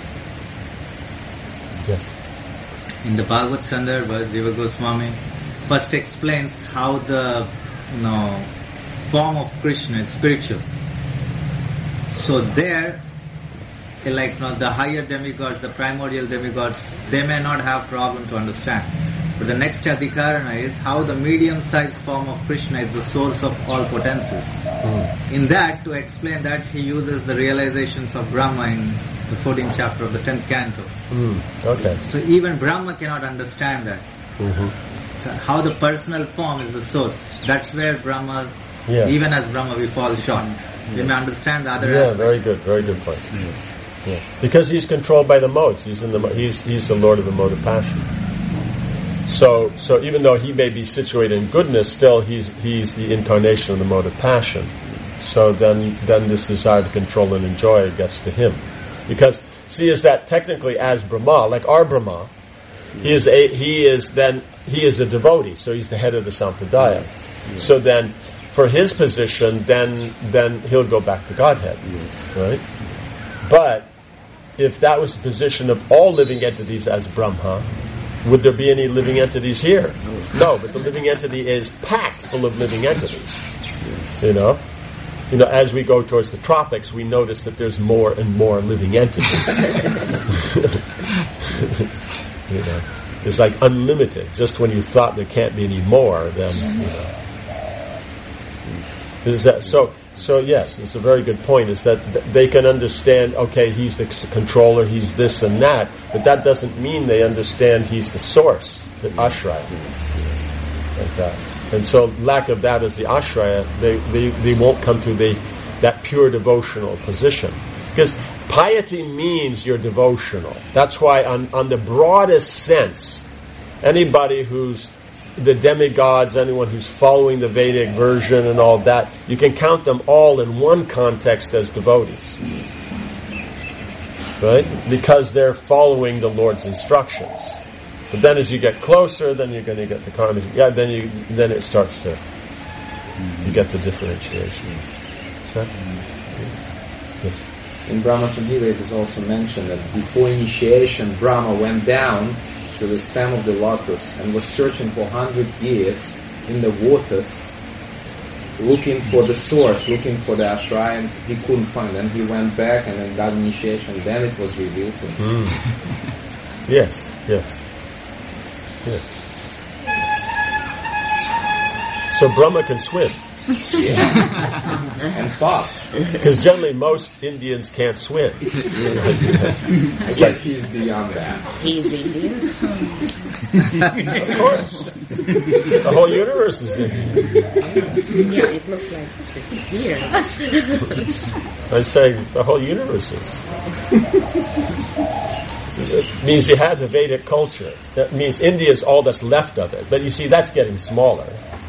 Yes. In the Bhagavad Sandarbha, Jiva Goswami first explains how the, you know, form of Krishna is spiritual. So there, like, you know, the higher demigods, the primordial demigods, they may not have problem to understand. But the next adhikarana is how the medium-sized form of Krishna is the source of all potencies. Mm. In that, to explain that, he uses the realizations of Brahma in the fourteenth chapter of the tenth canto. Mm. Okay. So even Brahma cannot understand that. Mm-hmm. So how the personal form is the source. That's where Brahma, yeah. even as Brahma, we fall short. Yeah. We may understand the other yeah, aspects. very good, very good point. Yeah. Yeah. Because he's controlled by the modes. He's in the he's he's the Lord of the mode of passion. So so even though he may be situated in goodness, still he's he's the incarnation of the mode of passion. So then then this desire to control and enjoy gets to him. Because see, is that technically as Brahma, like our Brahma, he is a he is then he is a devotee, so he's the head of the Sampradaya. Yes. Yes. So then for his position, then then he'll go back to Godhead. Yes. Right? But if that was the position of all living entities as Brahma, would there be any living entities here? No, but the living entity is packed full of living entities. You know? You know, as we go towards the tropics, we notice that there's more and more living entities. You know? It's like unlimited. Just when you thought there can't be any more, then, you know. Is that so? So yes, it's a very good point. Is that th- they can understand? Okay, he's the c- controller. He's this and that, but that doesn't mean they understand he's the source, the ashraya, like that. And so, lack of that as the ashraya, they, they they won't come to the that pure devotional position, because piety means you're devotional. That's why, on on the broadest sense, anybody who's the demigods, anyone who's following the Vedic version and all that, you can count them all in one context as devotees. Right? Because they're following the Lord's instructions. But then as you get closer, then you're going to get the karmas. Yeah, then you then it starts to you get the differentiation. So, yes. In Brahma Samhita it is also mentioned that before initiation, Brahma went down to the stem of the lotus and was searching for hundred years in the waters, looking for the source, looking for the ashraya, and he couldn't find. Then he went back and then got initiation. Then it was revealed to him. Mm. Yes, yes, yes. So Brahma can swim. Yeah. And fast. Because generally most Indians can't swim. I guess he's beyond that. He's Indian. Of course. The whole universe is Indian. Yeah, it looks like it's here. I'm saying the whole universe is. It means you had the Vedic culture. That means India is all that's left of it. But you see, that's getting smaller.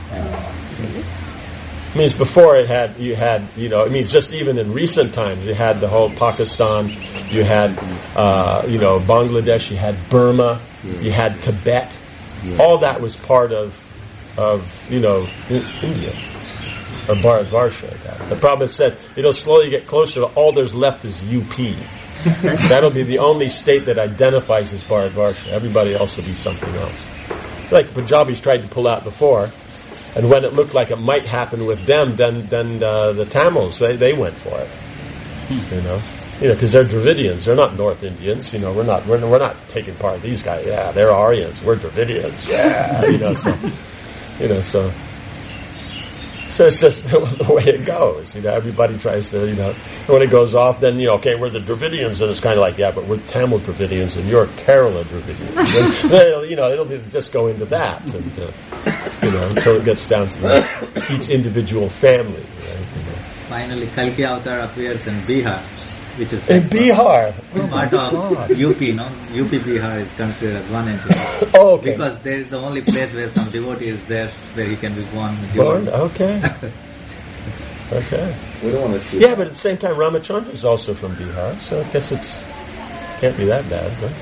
It means before it had, you had, you know, it means just even in recent times, you had the whole Pakistan, you had, uh, you know, Bangladesh, you had Burma, yeah. you had Tibet. Yeah. All that was part of, of, you know, in India. Or Bharatvarsha. The Prabhupada said, it'll slowly get closer to all there's left is U P. That'll be the only state that identifies as Bharatvarsha. Everybody else will be something else. Like the Punjabis tried to pull out before. And when it looked like it might happen with them, then then uh, the Tamils they, they went for it, you know, you know, because they're Dravidians, they're not North Indians, you know, we're not we're, we're not taking part of these guys. Yeah, they're Aryans, we're Dravidians. Yeah, you know, so you know, so so it's just the, the way it goes. You know, everybody tries to, you know, when it goes off, then you know, okay, we're the Dravidians, and it's kind of like, yeah, but we're Tamil Dravidians, and you're Kerala Dravidians. And, well, you know, it'll be just go into that. And, uh, You know, until it gets down to the, each individual family. Right? You know. Finally, Kalki Avatar appears in Bihar, which is in Bihar. Part of U P, no? U P Bihar is considered as one entity. Oh, okay. Because there is the only place where some devotee is there, where he can be born. Born? Okay. Okay. We don't want to see. Yeah, that. but at the same time, Ramachandra is also from Bihar, so I guess it's can't be that bad, but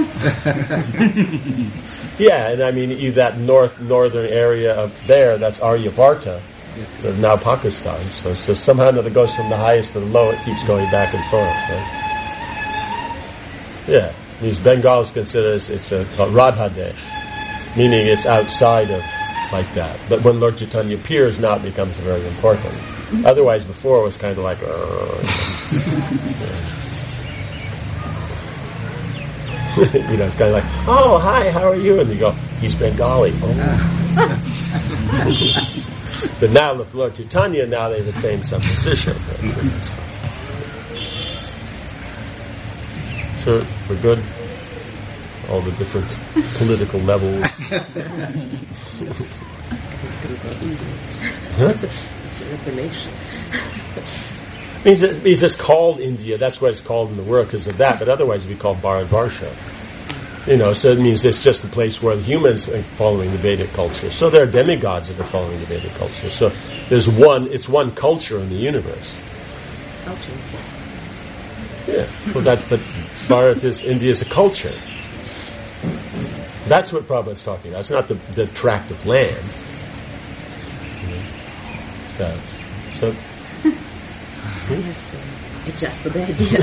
yeah, and I mean, you that north northern area of there, that's Aryavarta, yes. Now Pakistan. So it's just somehow or another goes from the highest to the low. It keeps going back and forth. Right? Yeah, means Bengal is considered as, it's a called Radhadesh, meaning it's outside of like that. But when Lord Chaitanya appears, now it becomes very important. Otherwise, before it was kind of like. Uh, yeah. You know, it's kind of like, oh, hi, how are you? And you go, he's Bengali. Oh. But now with Lord Chaitanya, now they've attained some position. So we're good. All the different political levels. Huh? It's a revelation. Means it means it's called India. That's what it's called in the world because of that. But otherwise, it'd be called Bharatvarsha. You know, so it means it's just a place where the humans are following the Vedic culture. So there are demigods that are following the Vedic culture. So there's one. It's one culture in the universe. Culture. Yeah. Well, that but Bharat is India is a culture. That's what Prabhupada's talking about. It's not the the tract of land. Yeah. So. It's just the idea.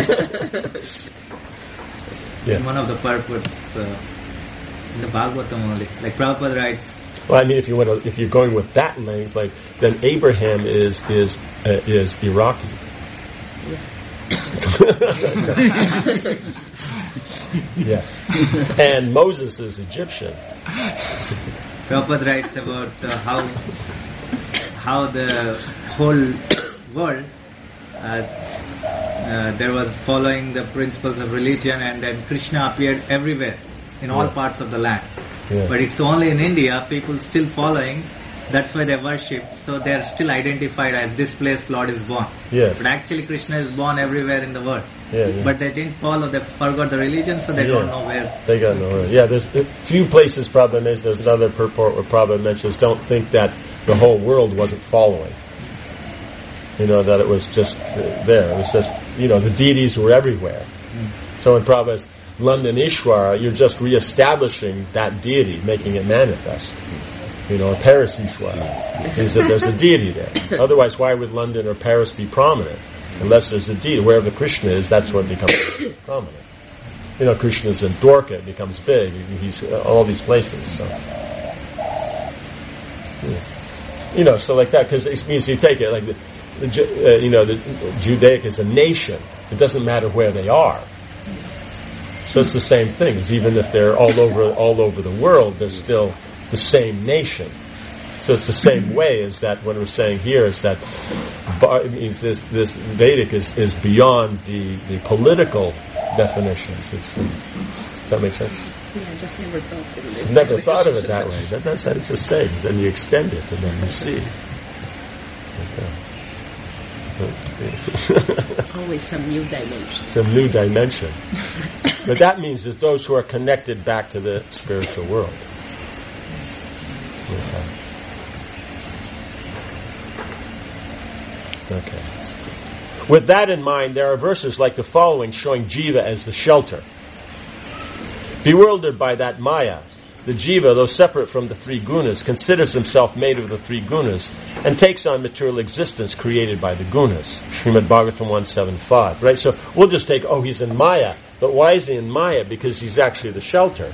Yes. One of the purports uh, in the Bhagavatam only, like Prabhupada writes. Well, I mean, if you want to, if you're going with that length, like then Abraham is is uh, is Iraqi. Yeah, and Moses is Egyptian. Prabhupada writes about uh, how how the whole world. Uh, uh, there was following the principles of religion, and then Krishna appeared everywhere in all yeah. parts of the land. Yeah. But it's only in India people still following. That's why they worship. So they are still identified as this place Lord is born. Yes. But actually Krishna is born everywhere in the world. Yeah, yeah. But they didn't follow. They forgot the religion, so they yeah. don't know where. They got nowhere. Yeah, there's a few places Prabhupada mentions. There's another purport where Prabhupada mentions, don't think that the whole world wasn't following. You know, that it was just uh, there. It was just, you know, the deities were everywhere. Mm. So when Prabhupada London Ishwara, you're just reestablishing that deity, making it manifest. You know, Paris Ishwara is that there's a deity there. Otherwise, why would London or Paris be prominent? Unless there's a deity. Wherever Krishna is, that's where it becomes prominent. You know, Krishna's in Dwarka, it becomes big. He's uh, all these places. So. Yeah. You know, so like that, because it means you take it, like, the, the uh, you know, the Judaic is a nation. It doesn't matter where they are. So it's the same thing. It's even if they're all over all over the world, they're still the same nation. So it's the same way as that. What we're saying here is that it means this this Vedic is, is beyond the, the political definitions. It's the, does that make sense? Yeah, I just never thought of it. Never thought of it that way. That, that's what it's just saying. Then you extend it, and then you see. Always some new dimension. Some new dimension. But that means that those who are connected back to the spiritual world. Okay. Okay. With that in mind, there are verses like the following showing Jiva as the shelter. Bewildered by that Maya, the Jiva, though separate from the three gunas, considers himself made of the three gunas and takes on material existence created by the gunas. Srimad Bhagavatam one seventy-five. Right? So we'll just take, oh, he's in Maya. But why is he in Maya? Because he's actually the shelter.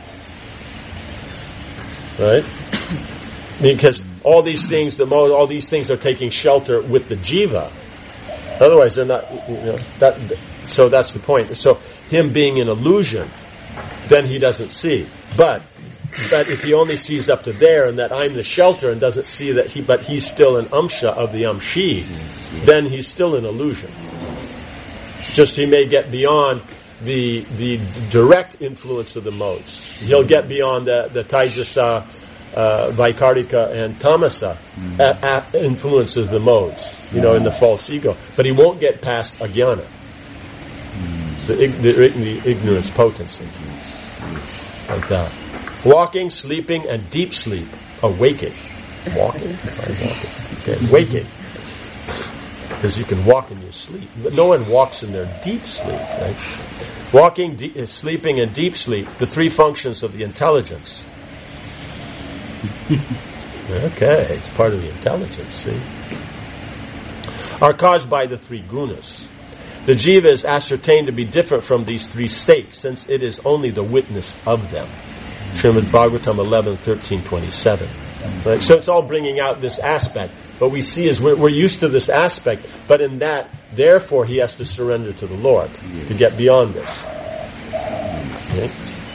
Right? Because all these things, the mo- all these things are taking shelter with the Jiva. Otherwise, they're not. You know, that. So that's the point. So him being an illusion, then he doesn't see. But but if he only sees up to there, and that I'm the shelter, and doesn't see that he, but he's still an amsha of the amshi, then he's still an illusion. Just he may get beyond the the direct influence of the modes. He'll get beyond the the Taijasa, uh, Vaikarika, and Tamasa mm. a, a influence of the modes, you know, in the false ego. But he won't get past ajnana, mm. the, the, the ignorance potency, like that. Walking, sleeping, and deep sleep. Oh, waking. Walking? Okay, waking. Because you can walk in your sleep. But no one walks in their deep sleep, right? Walking, de- sleeping, and deep sleep, the three functions of the intelligence. Okay, it's part of the intelligence, see? Are caused by the three gunas. The jiva is ascertained to be different from these three states, since it is only the witness of them. Srimad Bhagavatam eleven, thirteen, twenty-seven. Right? So it's all bringing out this aspect. What we see is we're, we're used to this aspect, but in that, therefore, he has to surrender to the Lord yes. to get beyond this. Okay?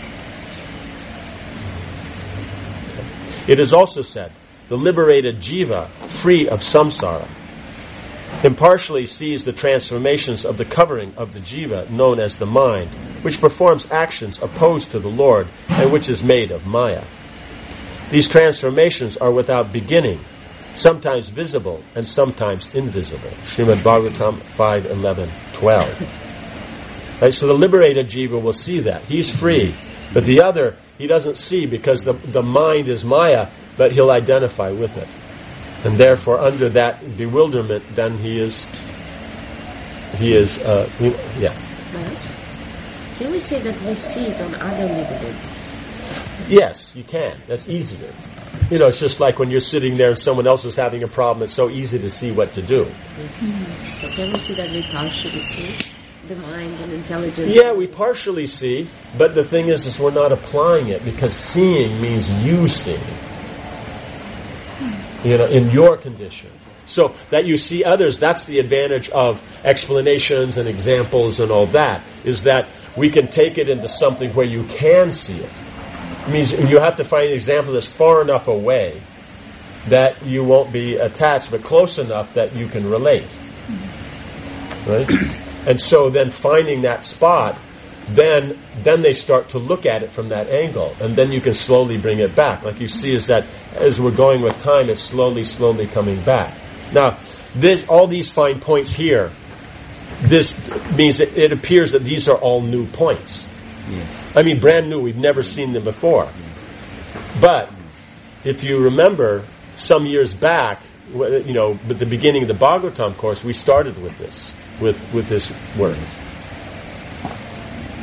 It is also said, the liberated jiva, free of samsara, impartially sees the transformations of the covering of the jiva, known as the mind, which performs actions opposed to the Lord, and which is made of maya. These transformations are without beginning, sometimes visible and sometimes invisible. Srimad Bhagavatam five, eleven, twelve. Right, so the liberated jiva will see that. He's free. But the other, he doesn't see because the, the mind is maya, but he'll identify with it. And therefore, under that bewilderment, then he is, he is, uh, yeah. Right. Can we say that we see it on other liberated? Yes, you can. That's easier. You know, it's just like when you're sitting there and someone else is having a problem, it's so easy to see what to do. Mm-hmm. So can we see that we partially see the mind and intelligence? Yeah, we partially see, but the thing is, is we're not applying it, because seeing means you seeing. You know, in your condition. So that you see others, that's the advantage of explanations and examples and all that, is that we can take it into something where you can see it. It means you have to find an example that's far enough away that you won't be attached, but close enough that you can relate. Right? And so then finding that spot, then then they start to look at it from that angle, and then you can slowly bring it back. Like you see is that as we're going with time, it's slowly, slowly coming back. Now, this all these fine points here, this means that it appears that these are all new points. Yes. I mean, brand new. We've never seen them before. Yes. But if you remember, some years back, you know, at the beginning of the Bhagavatam course, we started with this, with with this work.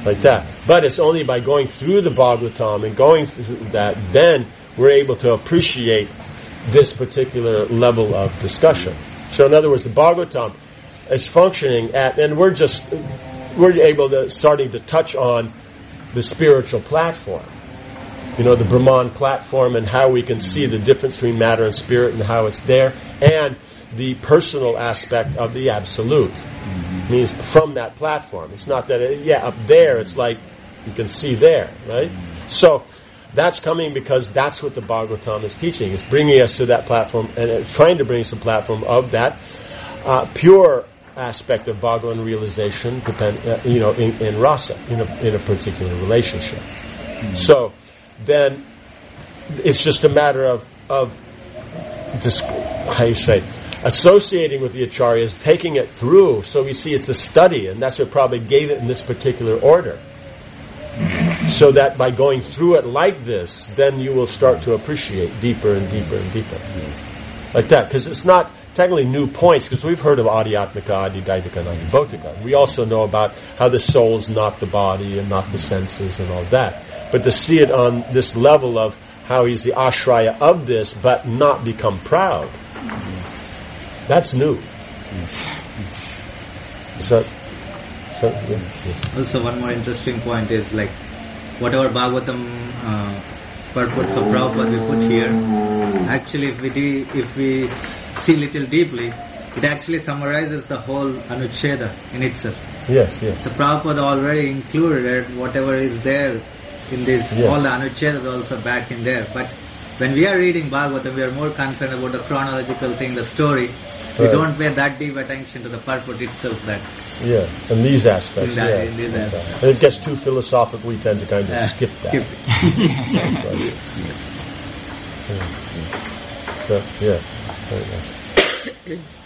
like that. But it's only by going through the Bhagavatam and going through that, then we're able to appreciate this particular level of discussion. So in other words, the Bhagavatam is functioning at, and we're just, we're able to, starting to touch on the spiritual platform. You know, the Brahman platform, and how we can see the difference between matter and spirit and how it's there, and the personal aspect of the Absolute. Mm-hmm. Means from that platform. It's not that, it, yeah, up there, it's like you can see there, right? Mm-hmm. So that's coming because that's what the Bhagavatam is teaching. It's bringing us to that platform, and it's trying to bring us a platform of that uh, pure aspect of Bhagavan realization, depend, uh, you know, in, in rasa, in a, in a particular relationship. Mm-hmm. So then it's just a matter of, of dis- how you say, associating with the acharyas, taking it through, so we see it's a study, and that's what probably gave it in this particular order. So that by going through it like this, then you will start to appreciate deeper and deeper and deeper. Like that, because it's not technically new points, because we've heard of Adhyatmika, Adhidaitika, and Adhibhautika. We also know about how the soul is not the body and not the senses and all that. But to see it on this level of how he's the ashraya of this, but not become proud, that's new. So, so yeah, yes. Also, one more interesting point is like whatever Bhagavatam uh, purport for Prabhupada we put here. Actually, if we de- if we see little deeply, it actually summarizes the whole Anucheda in itself. Yes, yes. So Prabhupada already included whatever is there in this, yes. All the Anuchedas also back in there. But when we are reading Bhagavatam, we are more concerned about the chronological thing, the story. We right. don't pay that deep attention to the purport itself. That yeah, in these aspects. in that, yeah. in these Okay. aspects. And it gets too philosophical, we tend to kind of Yeah. skip that. Skip Right. Yeah. So, yeah. Very nice.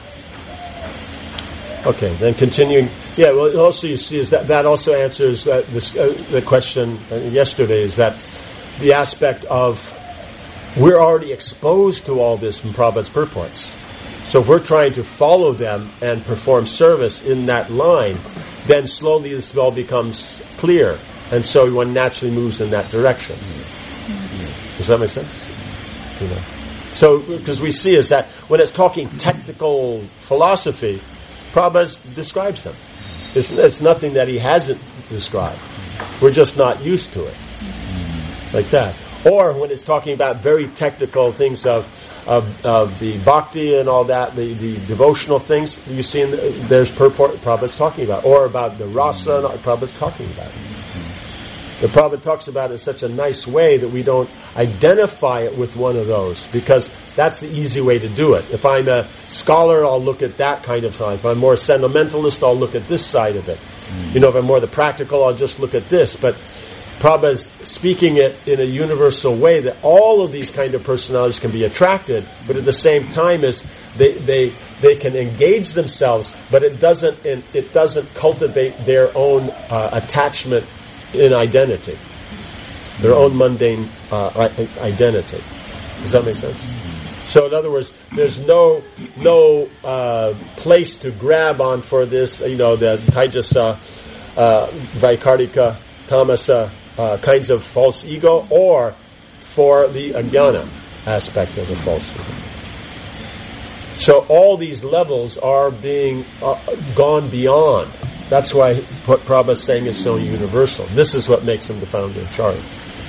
Okay, then continuing. Yeah, well, also you see is that that also answers uh, this, uh, the question uh, yesterday, is that the aspect of we're already exposed to all this from Prabhupada's purports. So if we're trying to follow them and perform service in that line, then slowly this all becomes clear, and so one naturally moves in that direction. Does that make sense? You know. So, because we see is that when it's talking technical philosophy, Prabhupada describes them. It's, it's nothing that he hasn't described. We're just not used to it. Like that. Or when it's talking about very technical things of of, of the bhakti and all that, the, the devotional things, you see in the, there's purport Prabhupada's talking about. Or about the rasa, Prabhupada's talking about it. The Prabhupada talks about it in such a nice way that we don't identify it with one of those, because that's the easy way to do it. If I'm a scholar, I'll look at that kind of side. If I'm more sentimentalist, I'll look at this side of it. Mm. You know, if I'm more the practical, I'll just look at this. But Prabhupada's speaking it in a universal way that all of these kind of personalities can be attracted, but at the same time is they they they can engage themselves, but it doesn't it doesn't cultivate their own uh, attachment in identity, their own mundane uh, identity. Does that make sense? So, in other words, there's no no uh, place to grab on for this. You know, the Taijasa, uh, Vaikarika, Tamasa uh, kinds of false ego, or for the Ajnana aspect of the false ego. So, all these levels are being uh, gone beyond. That's why what Prabhupada is saying is so universal. This is what makes him the founder acharya.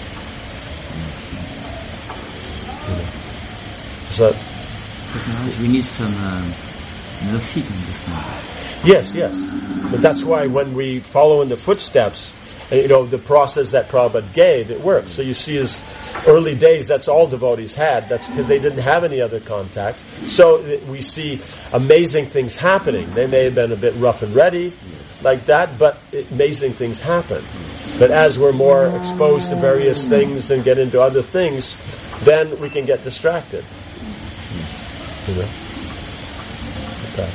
So, but now we need some uh, mercy in this matter. Yes, yes. But that's why when we follow in the footsteps, you know, the process that Prabhupada gave, it works. So you see his early days, that's all devotees had. That's because they didn't have any other contacts. So we see amazing things happening. They may have been a bit rough and ready, like that, but amazing things happen. But as we're more exposed to various things and get into other things, then we can get distracted. You know? Okay.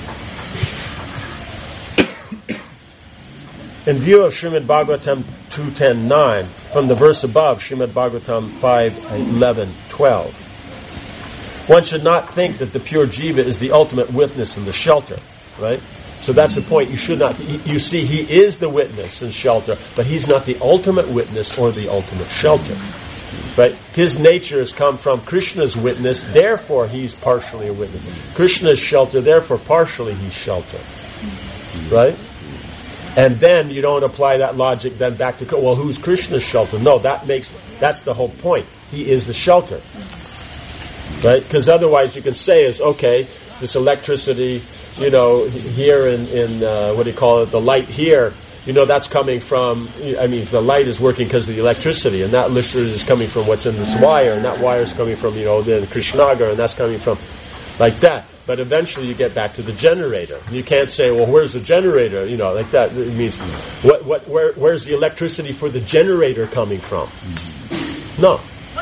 In view of Srimad Bhagavatam two ten nine, from the verse above, Srimad Bhagavatam five eleven twelve, one should not think that the pure jiva is the ultimate witness in the shelter, right? So that's the point. You should not, you see, he is the witness and shelter, but he's not the ultimate witness or the ultimate shelter. Right? His nature has come from Krishna's witness, therefore he's partially a witness. Krishna's shelter, therefore partially he's shelter. Right? And then you don't apply that logic then back to, well, who's Krishna's shelter? No, that makes, that's the whole point. He is the shelter. Right? Because otherwise you can say is, okay, this electricity, you know, here in, in uh, what do you call it, the light here, you know, that's coming from, I mean, the light is working because of the electricity, and that electricity is coming from what's in this wire, and that wire is coming from, you know, the Krishnagar, and that's coming from, like that. But eventually you get back to the generator. You can't say, well, where's the generator? You know, like that. It means, what, what, where, where's the electricity for the generator coming from? No.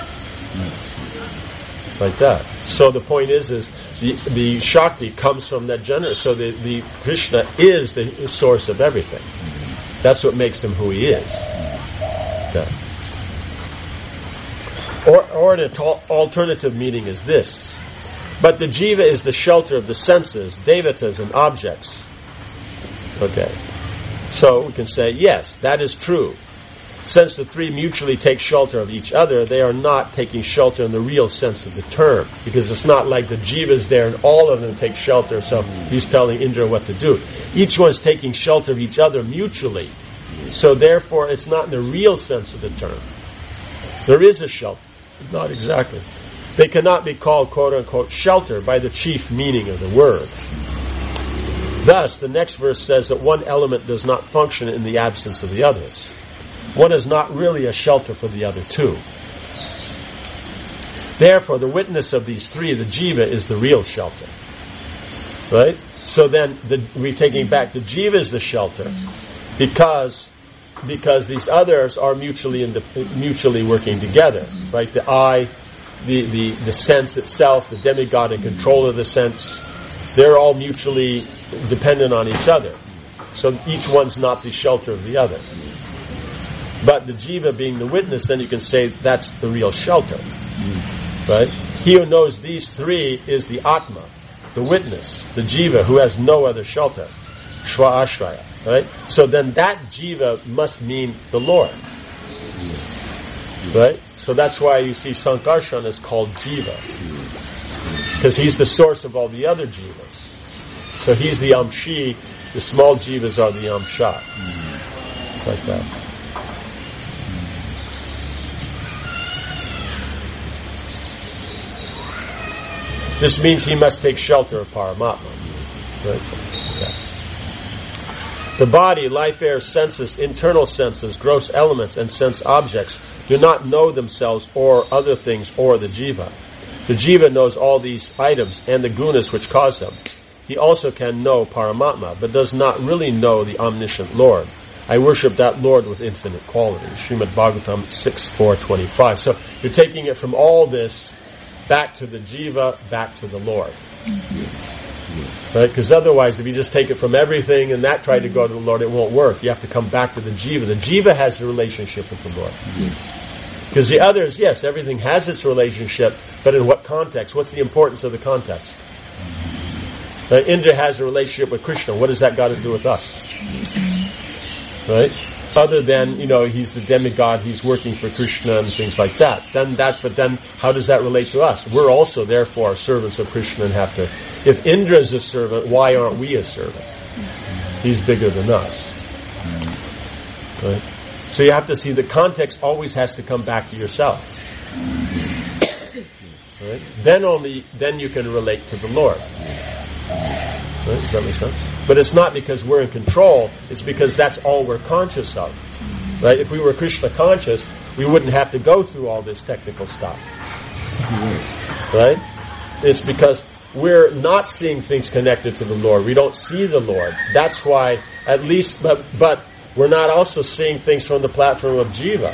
Like that. So the point is, is the, the Shakti comes from that generator. So the, the Krishna is the source of everything. That's what makes him who he is. Okay. Or, or an alternative meaning is this. But the jiva is the shelter of the senses, devatas, and objects. Okay. So we can say, yes, that is true. Since the three mutually take shelter of each other, they are not taking shelter in the real sense of the term. Because it's not like the jiva is there and all of them take shelter, so he's telling Indra what to do. Each one's taking shelter of each other mutually. So therefore, it's not in the real sense of the term. There is a shelter. Not exactly. They cannot be called, quote-unquote, shelter by the chief meaning of the word. Thus, the next verse says that one element does not function in the absence of the others. One is not really a shelter for the other two. Therefore, the witness of these three, the jiva, is the real shelter. Right? So then, the, we're taking back, the jiva is the shelter because because these others are mutually in the, mutually working together. Right? The I, the, the, the sense itself, the demigod in control of the sense, they're all mutually dependent on each other. So each one's not the shelter of the other. But the jiva being the witness, then you can say that's the real shelter. Right? He who knows these three is the Atma, the witness, the jiva, who has no other shelter. Shva Ashraya. Right? So then that jiva must mean the Lord. Right? So that's why you see Sankarshan is called jiva. Because he's the source of all the other jivas. So he's the Amshi, the small jivas are the Amsha. It's like that. This means he must take shelter of Paramatma. Right? Okay. The body, life, air, senses, internal senses, gross elements, and sense objects do not know themselves or other things or the jiva. The jiva knows all these items and the gunas which cause them. He also can know Paramatma, but does not really know the omniscient Lord. I worship that Lord with infinite qualities. Srimad Bhagavatam six four twenty-five. So you're taking it from all this back to the jiva, back to the Lord. Mm-hmm. Right? Because otherwise, if you just take it from everything and that try to go to the Lord, it won't work. You have to come back to the jiva. The jiva has the relationship with the Lord. Because mm-hmm. the others, yes, everything has its relationship, but in what context? What's the importance of the context? Mm-hmm. Right? Indra has a relationship with Krishna. What does that got to do with us? Mm-hmm. Right? Other than, you know, he's the demigod, he's working for Krishna and things like that. Then that, but then how does that relate to us? We're also, therefore, servants of Krishna and have to, if Indra is a servant, why aren't we a servant? He's bigger than us. Right? So you have to see the context always has to come back to yourself. Right? Then only, then you can relate to the Lord. Right? Does that make sense? But it's not because we're in control, it's because that's all we're conscious of. Right? If we were Krishna conscious, we wouldn't have to go through all this technical stuff. Right? It's because we're not seeing things connected to the Lord. We don't see the Lord. That's why, at least, but, but we're not also seeing things from the platform of jiva.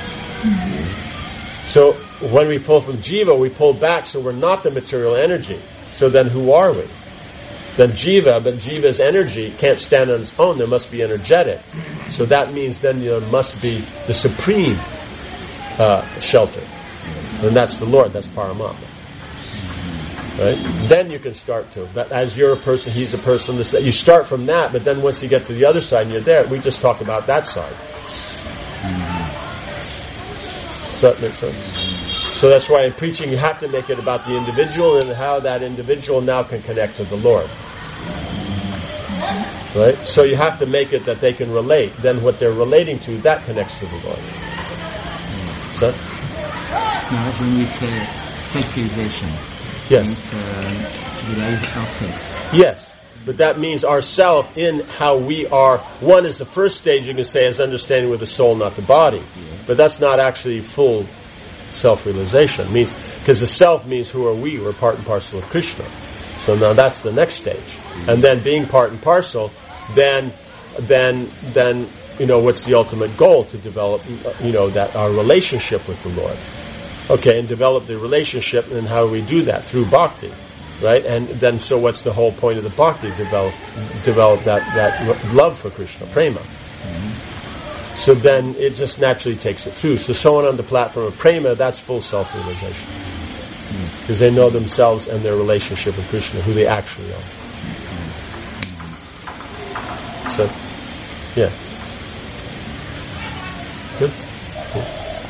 So when we pull from jiva, we pull back, so we're not the material energy. So then who are we? Then jiva, but jiva's energy can't stand on its own. There must be energetic. So that means then there must be the supreme uh, shelter. And that's the Lord. That's Paramatma. Right? Then you can start to. But as you're a person, he's a person. This, you start from that, but then once you get to the other side and you're there, we just talk about that side. Does that make sense? So that's why in preaching you have to make it about the individual and how that individual now can connect to the Lord. Right? So you have to make it that they can relate. Then what they're relating to, that connects to the Lord. So? Now, when we say self-realization, Yes. means uh, realize ourselves. Yes. But that means ourself in how we are. One is the first stage, you can say, as understanding with the soul, not the body. But that's not actually full self-realization. It means, because the self means who are we? We're part and parcel of Krishna. So now that's the next stage. And then being part and parcel, then, then, then, you know, what's the ultimate goal? To develop, you know, that our relationship with the Lord. Okay, and develop the relationship, and how do we do that? Through bhakti, right? And then, so what's the whole point of the bhakti? Develop, develop that, that love for Krishna, prema. Mm-hmm. So then it just naturally takes it through. So someone on the platform of prema, that's full self-realization. Because mm-hmm. they know themselves and their relationship with Krishna, who they actually are. Mm-hmm. So, yeah. Good? Good.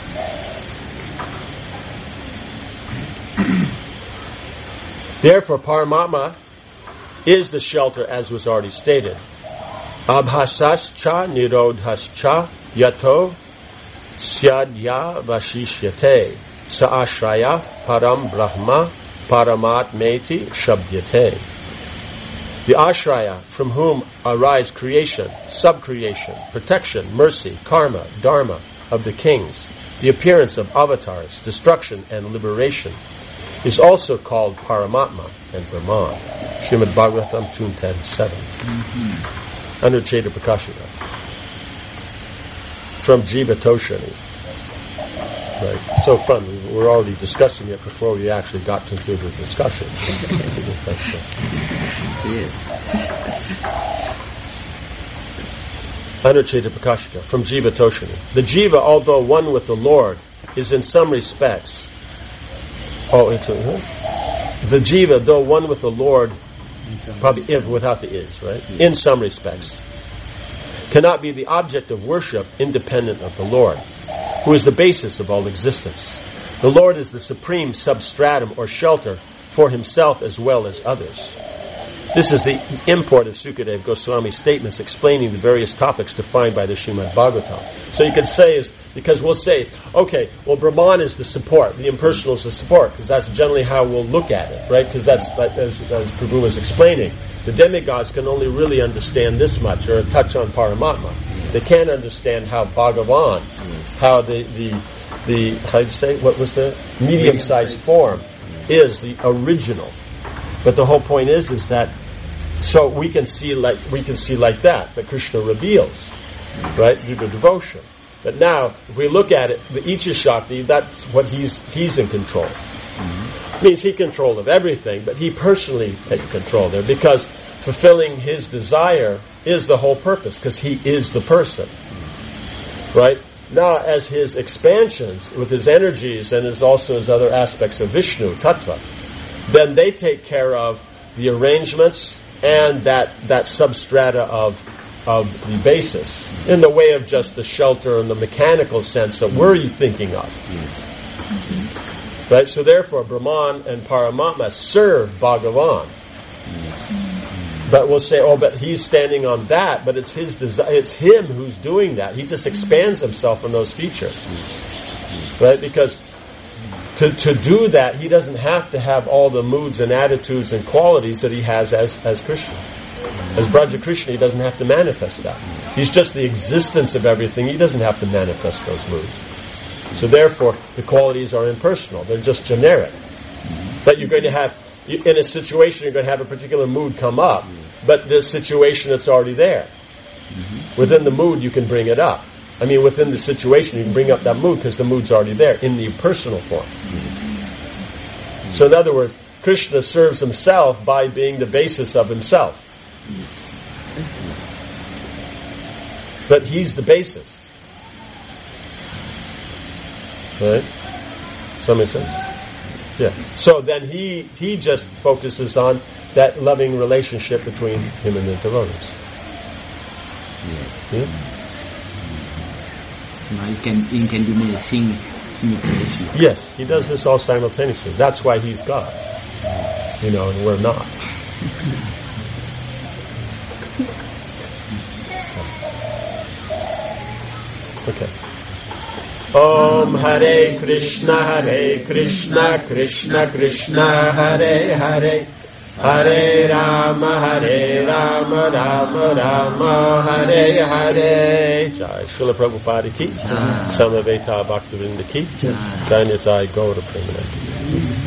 Therefore, Paramatma is the shelter, as was already stated. Abhasascha nirodhascha yato syadya vashishyate saashraya param brahma paramatmeti shabdyate. The ashraya, from whom arise creation, subcreation, protection, mercy, karma, dharma of the kings, the appearance of avatars, destruction and liberation, is also called Paramatma and Brahman. Srimad Bhagavatam two ten seven. Mm-hmm. Under Chaitanya Prakashika. From Jiva Toshani. Right. So fun. We were already discussing it before we actually got to through the discussion. That's the, Under Chaitanya Prakashika. From Jiva Toshani. The Jiva, although one with the Lord, is in some respects Oh, into huh? the jiva, though one with the Lord, probably if, without the is, right? Yeah. In some respects, cannot be the object of worship independent of the Lord, who is the basis of all existence. The Lord is the supreme substratum or shelter for himself as well as others. This is the import of Sukadeva Goswami's statements explaining the various topics defined by the Srimad Bhagavatam. So you can say is, because we'll say, okay, well, Brahman is the support, the impersonal is the support, because that's generally how we'll look at it, right? Because that's, as, as Prabhu was explaining, the demigods can only really understand this much, or a touch on Paramatma. They can't understand how Bhagavan, how the, the, the how do you say, what was the medium-sized form is the original. But the whole point is, is that so we can see like we can see like that that Krishna reveals, right, through the devotion. But now, if we look at it, the Icha Shakti, that's what he's he's in control. Mm-hmm. It means he's in control of everything, but he personally takes control there because fulfilling his desire is the whole purpose, because he is the person, right? Now, as his expansions with his energies and as also his other aspects of Vishnu Tattva, then they take care of the arrangements and that, that substrata of of the basis in the way of just the shelter and the mechanical sense that we're thinking of. Yes. Right? So therefore, Brahman and Paramatma serve Bhagavan. Yes. But we'll say, oh, but he's standing on that, but it's his desire, it's him who's doing that. He just expands himself on those features. Yes. Right? Because To, to do that, he doesn't have to have all the moods and attitudes and qualities that he has as, as Krishna. As Braja Krishna, he doesn't have to manifest that. He's just the existence of everything. He doesn't have to manifest those moods. So therefore, the qualities are impersonal. They're just generic. But you're going to have, in a situation, you're going to have a particular mood come up. But the situation, it's already there. Within the mood, you can bring it up. I mean, within the situation, you can bring up that mood because the mood's already there in the personal form. Mm-hmm. So in other words, Krishna serves himself by being the basis of himself. But he's the basis. Right? Does that make sense? Yeah. So then he he just focuses on that loving relationship between him and the devotees. Yes. Yeah? Now he can he can do many things simultaneously. Yes, he does this all simultaneously. That's why he's God. You know, and we're not. Okay. Om Hare Krishna, Hare Krishna, Krishna Krishna, Hare Hare, Hare Rama, Hare Rama, Rama Rama, Hare Hare. Jai Srila Prabhupada ki, Samaveta Bhaktivinoda ki, Jai Nitai Gaura Premanandi.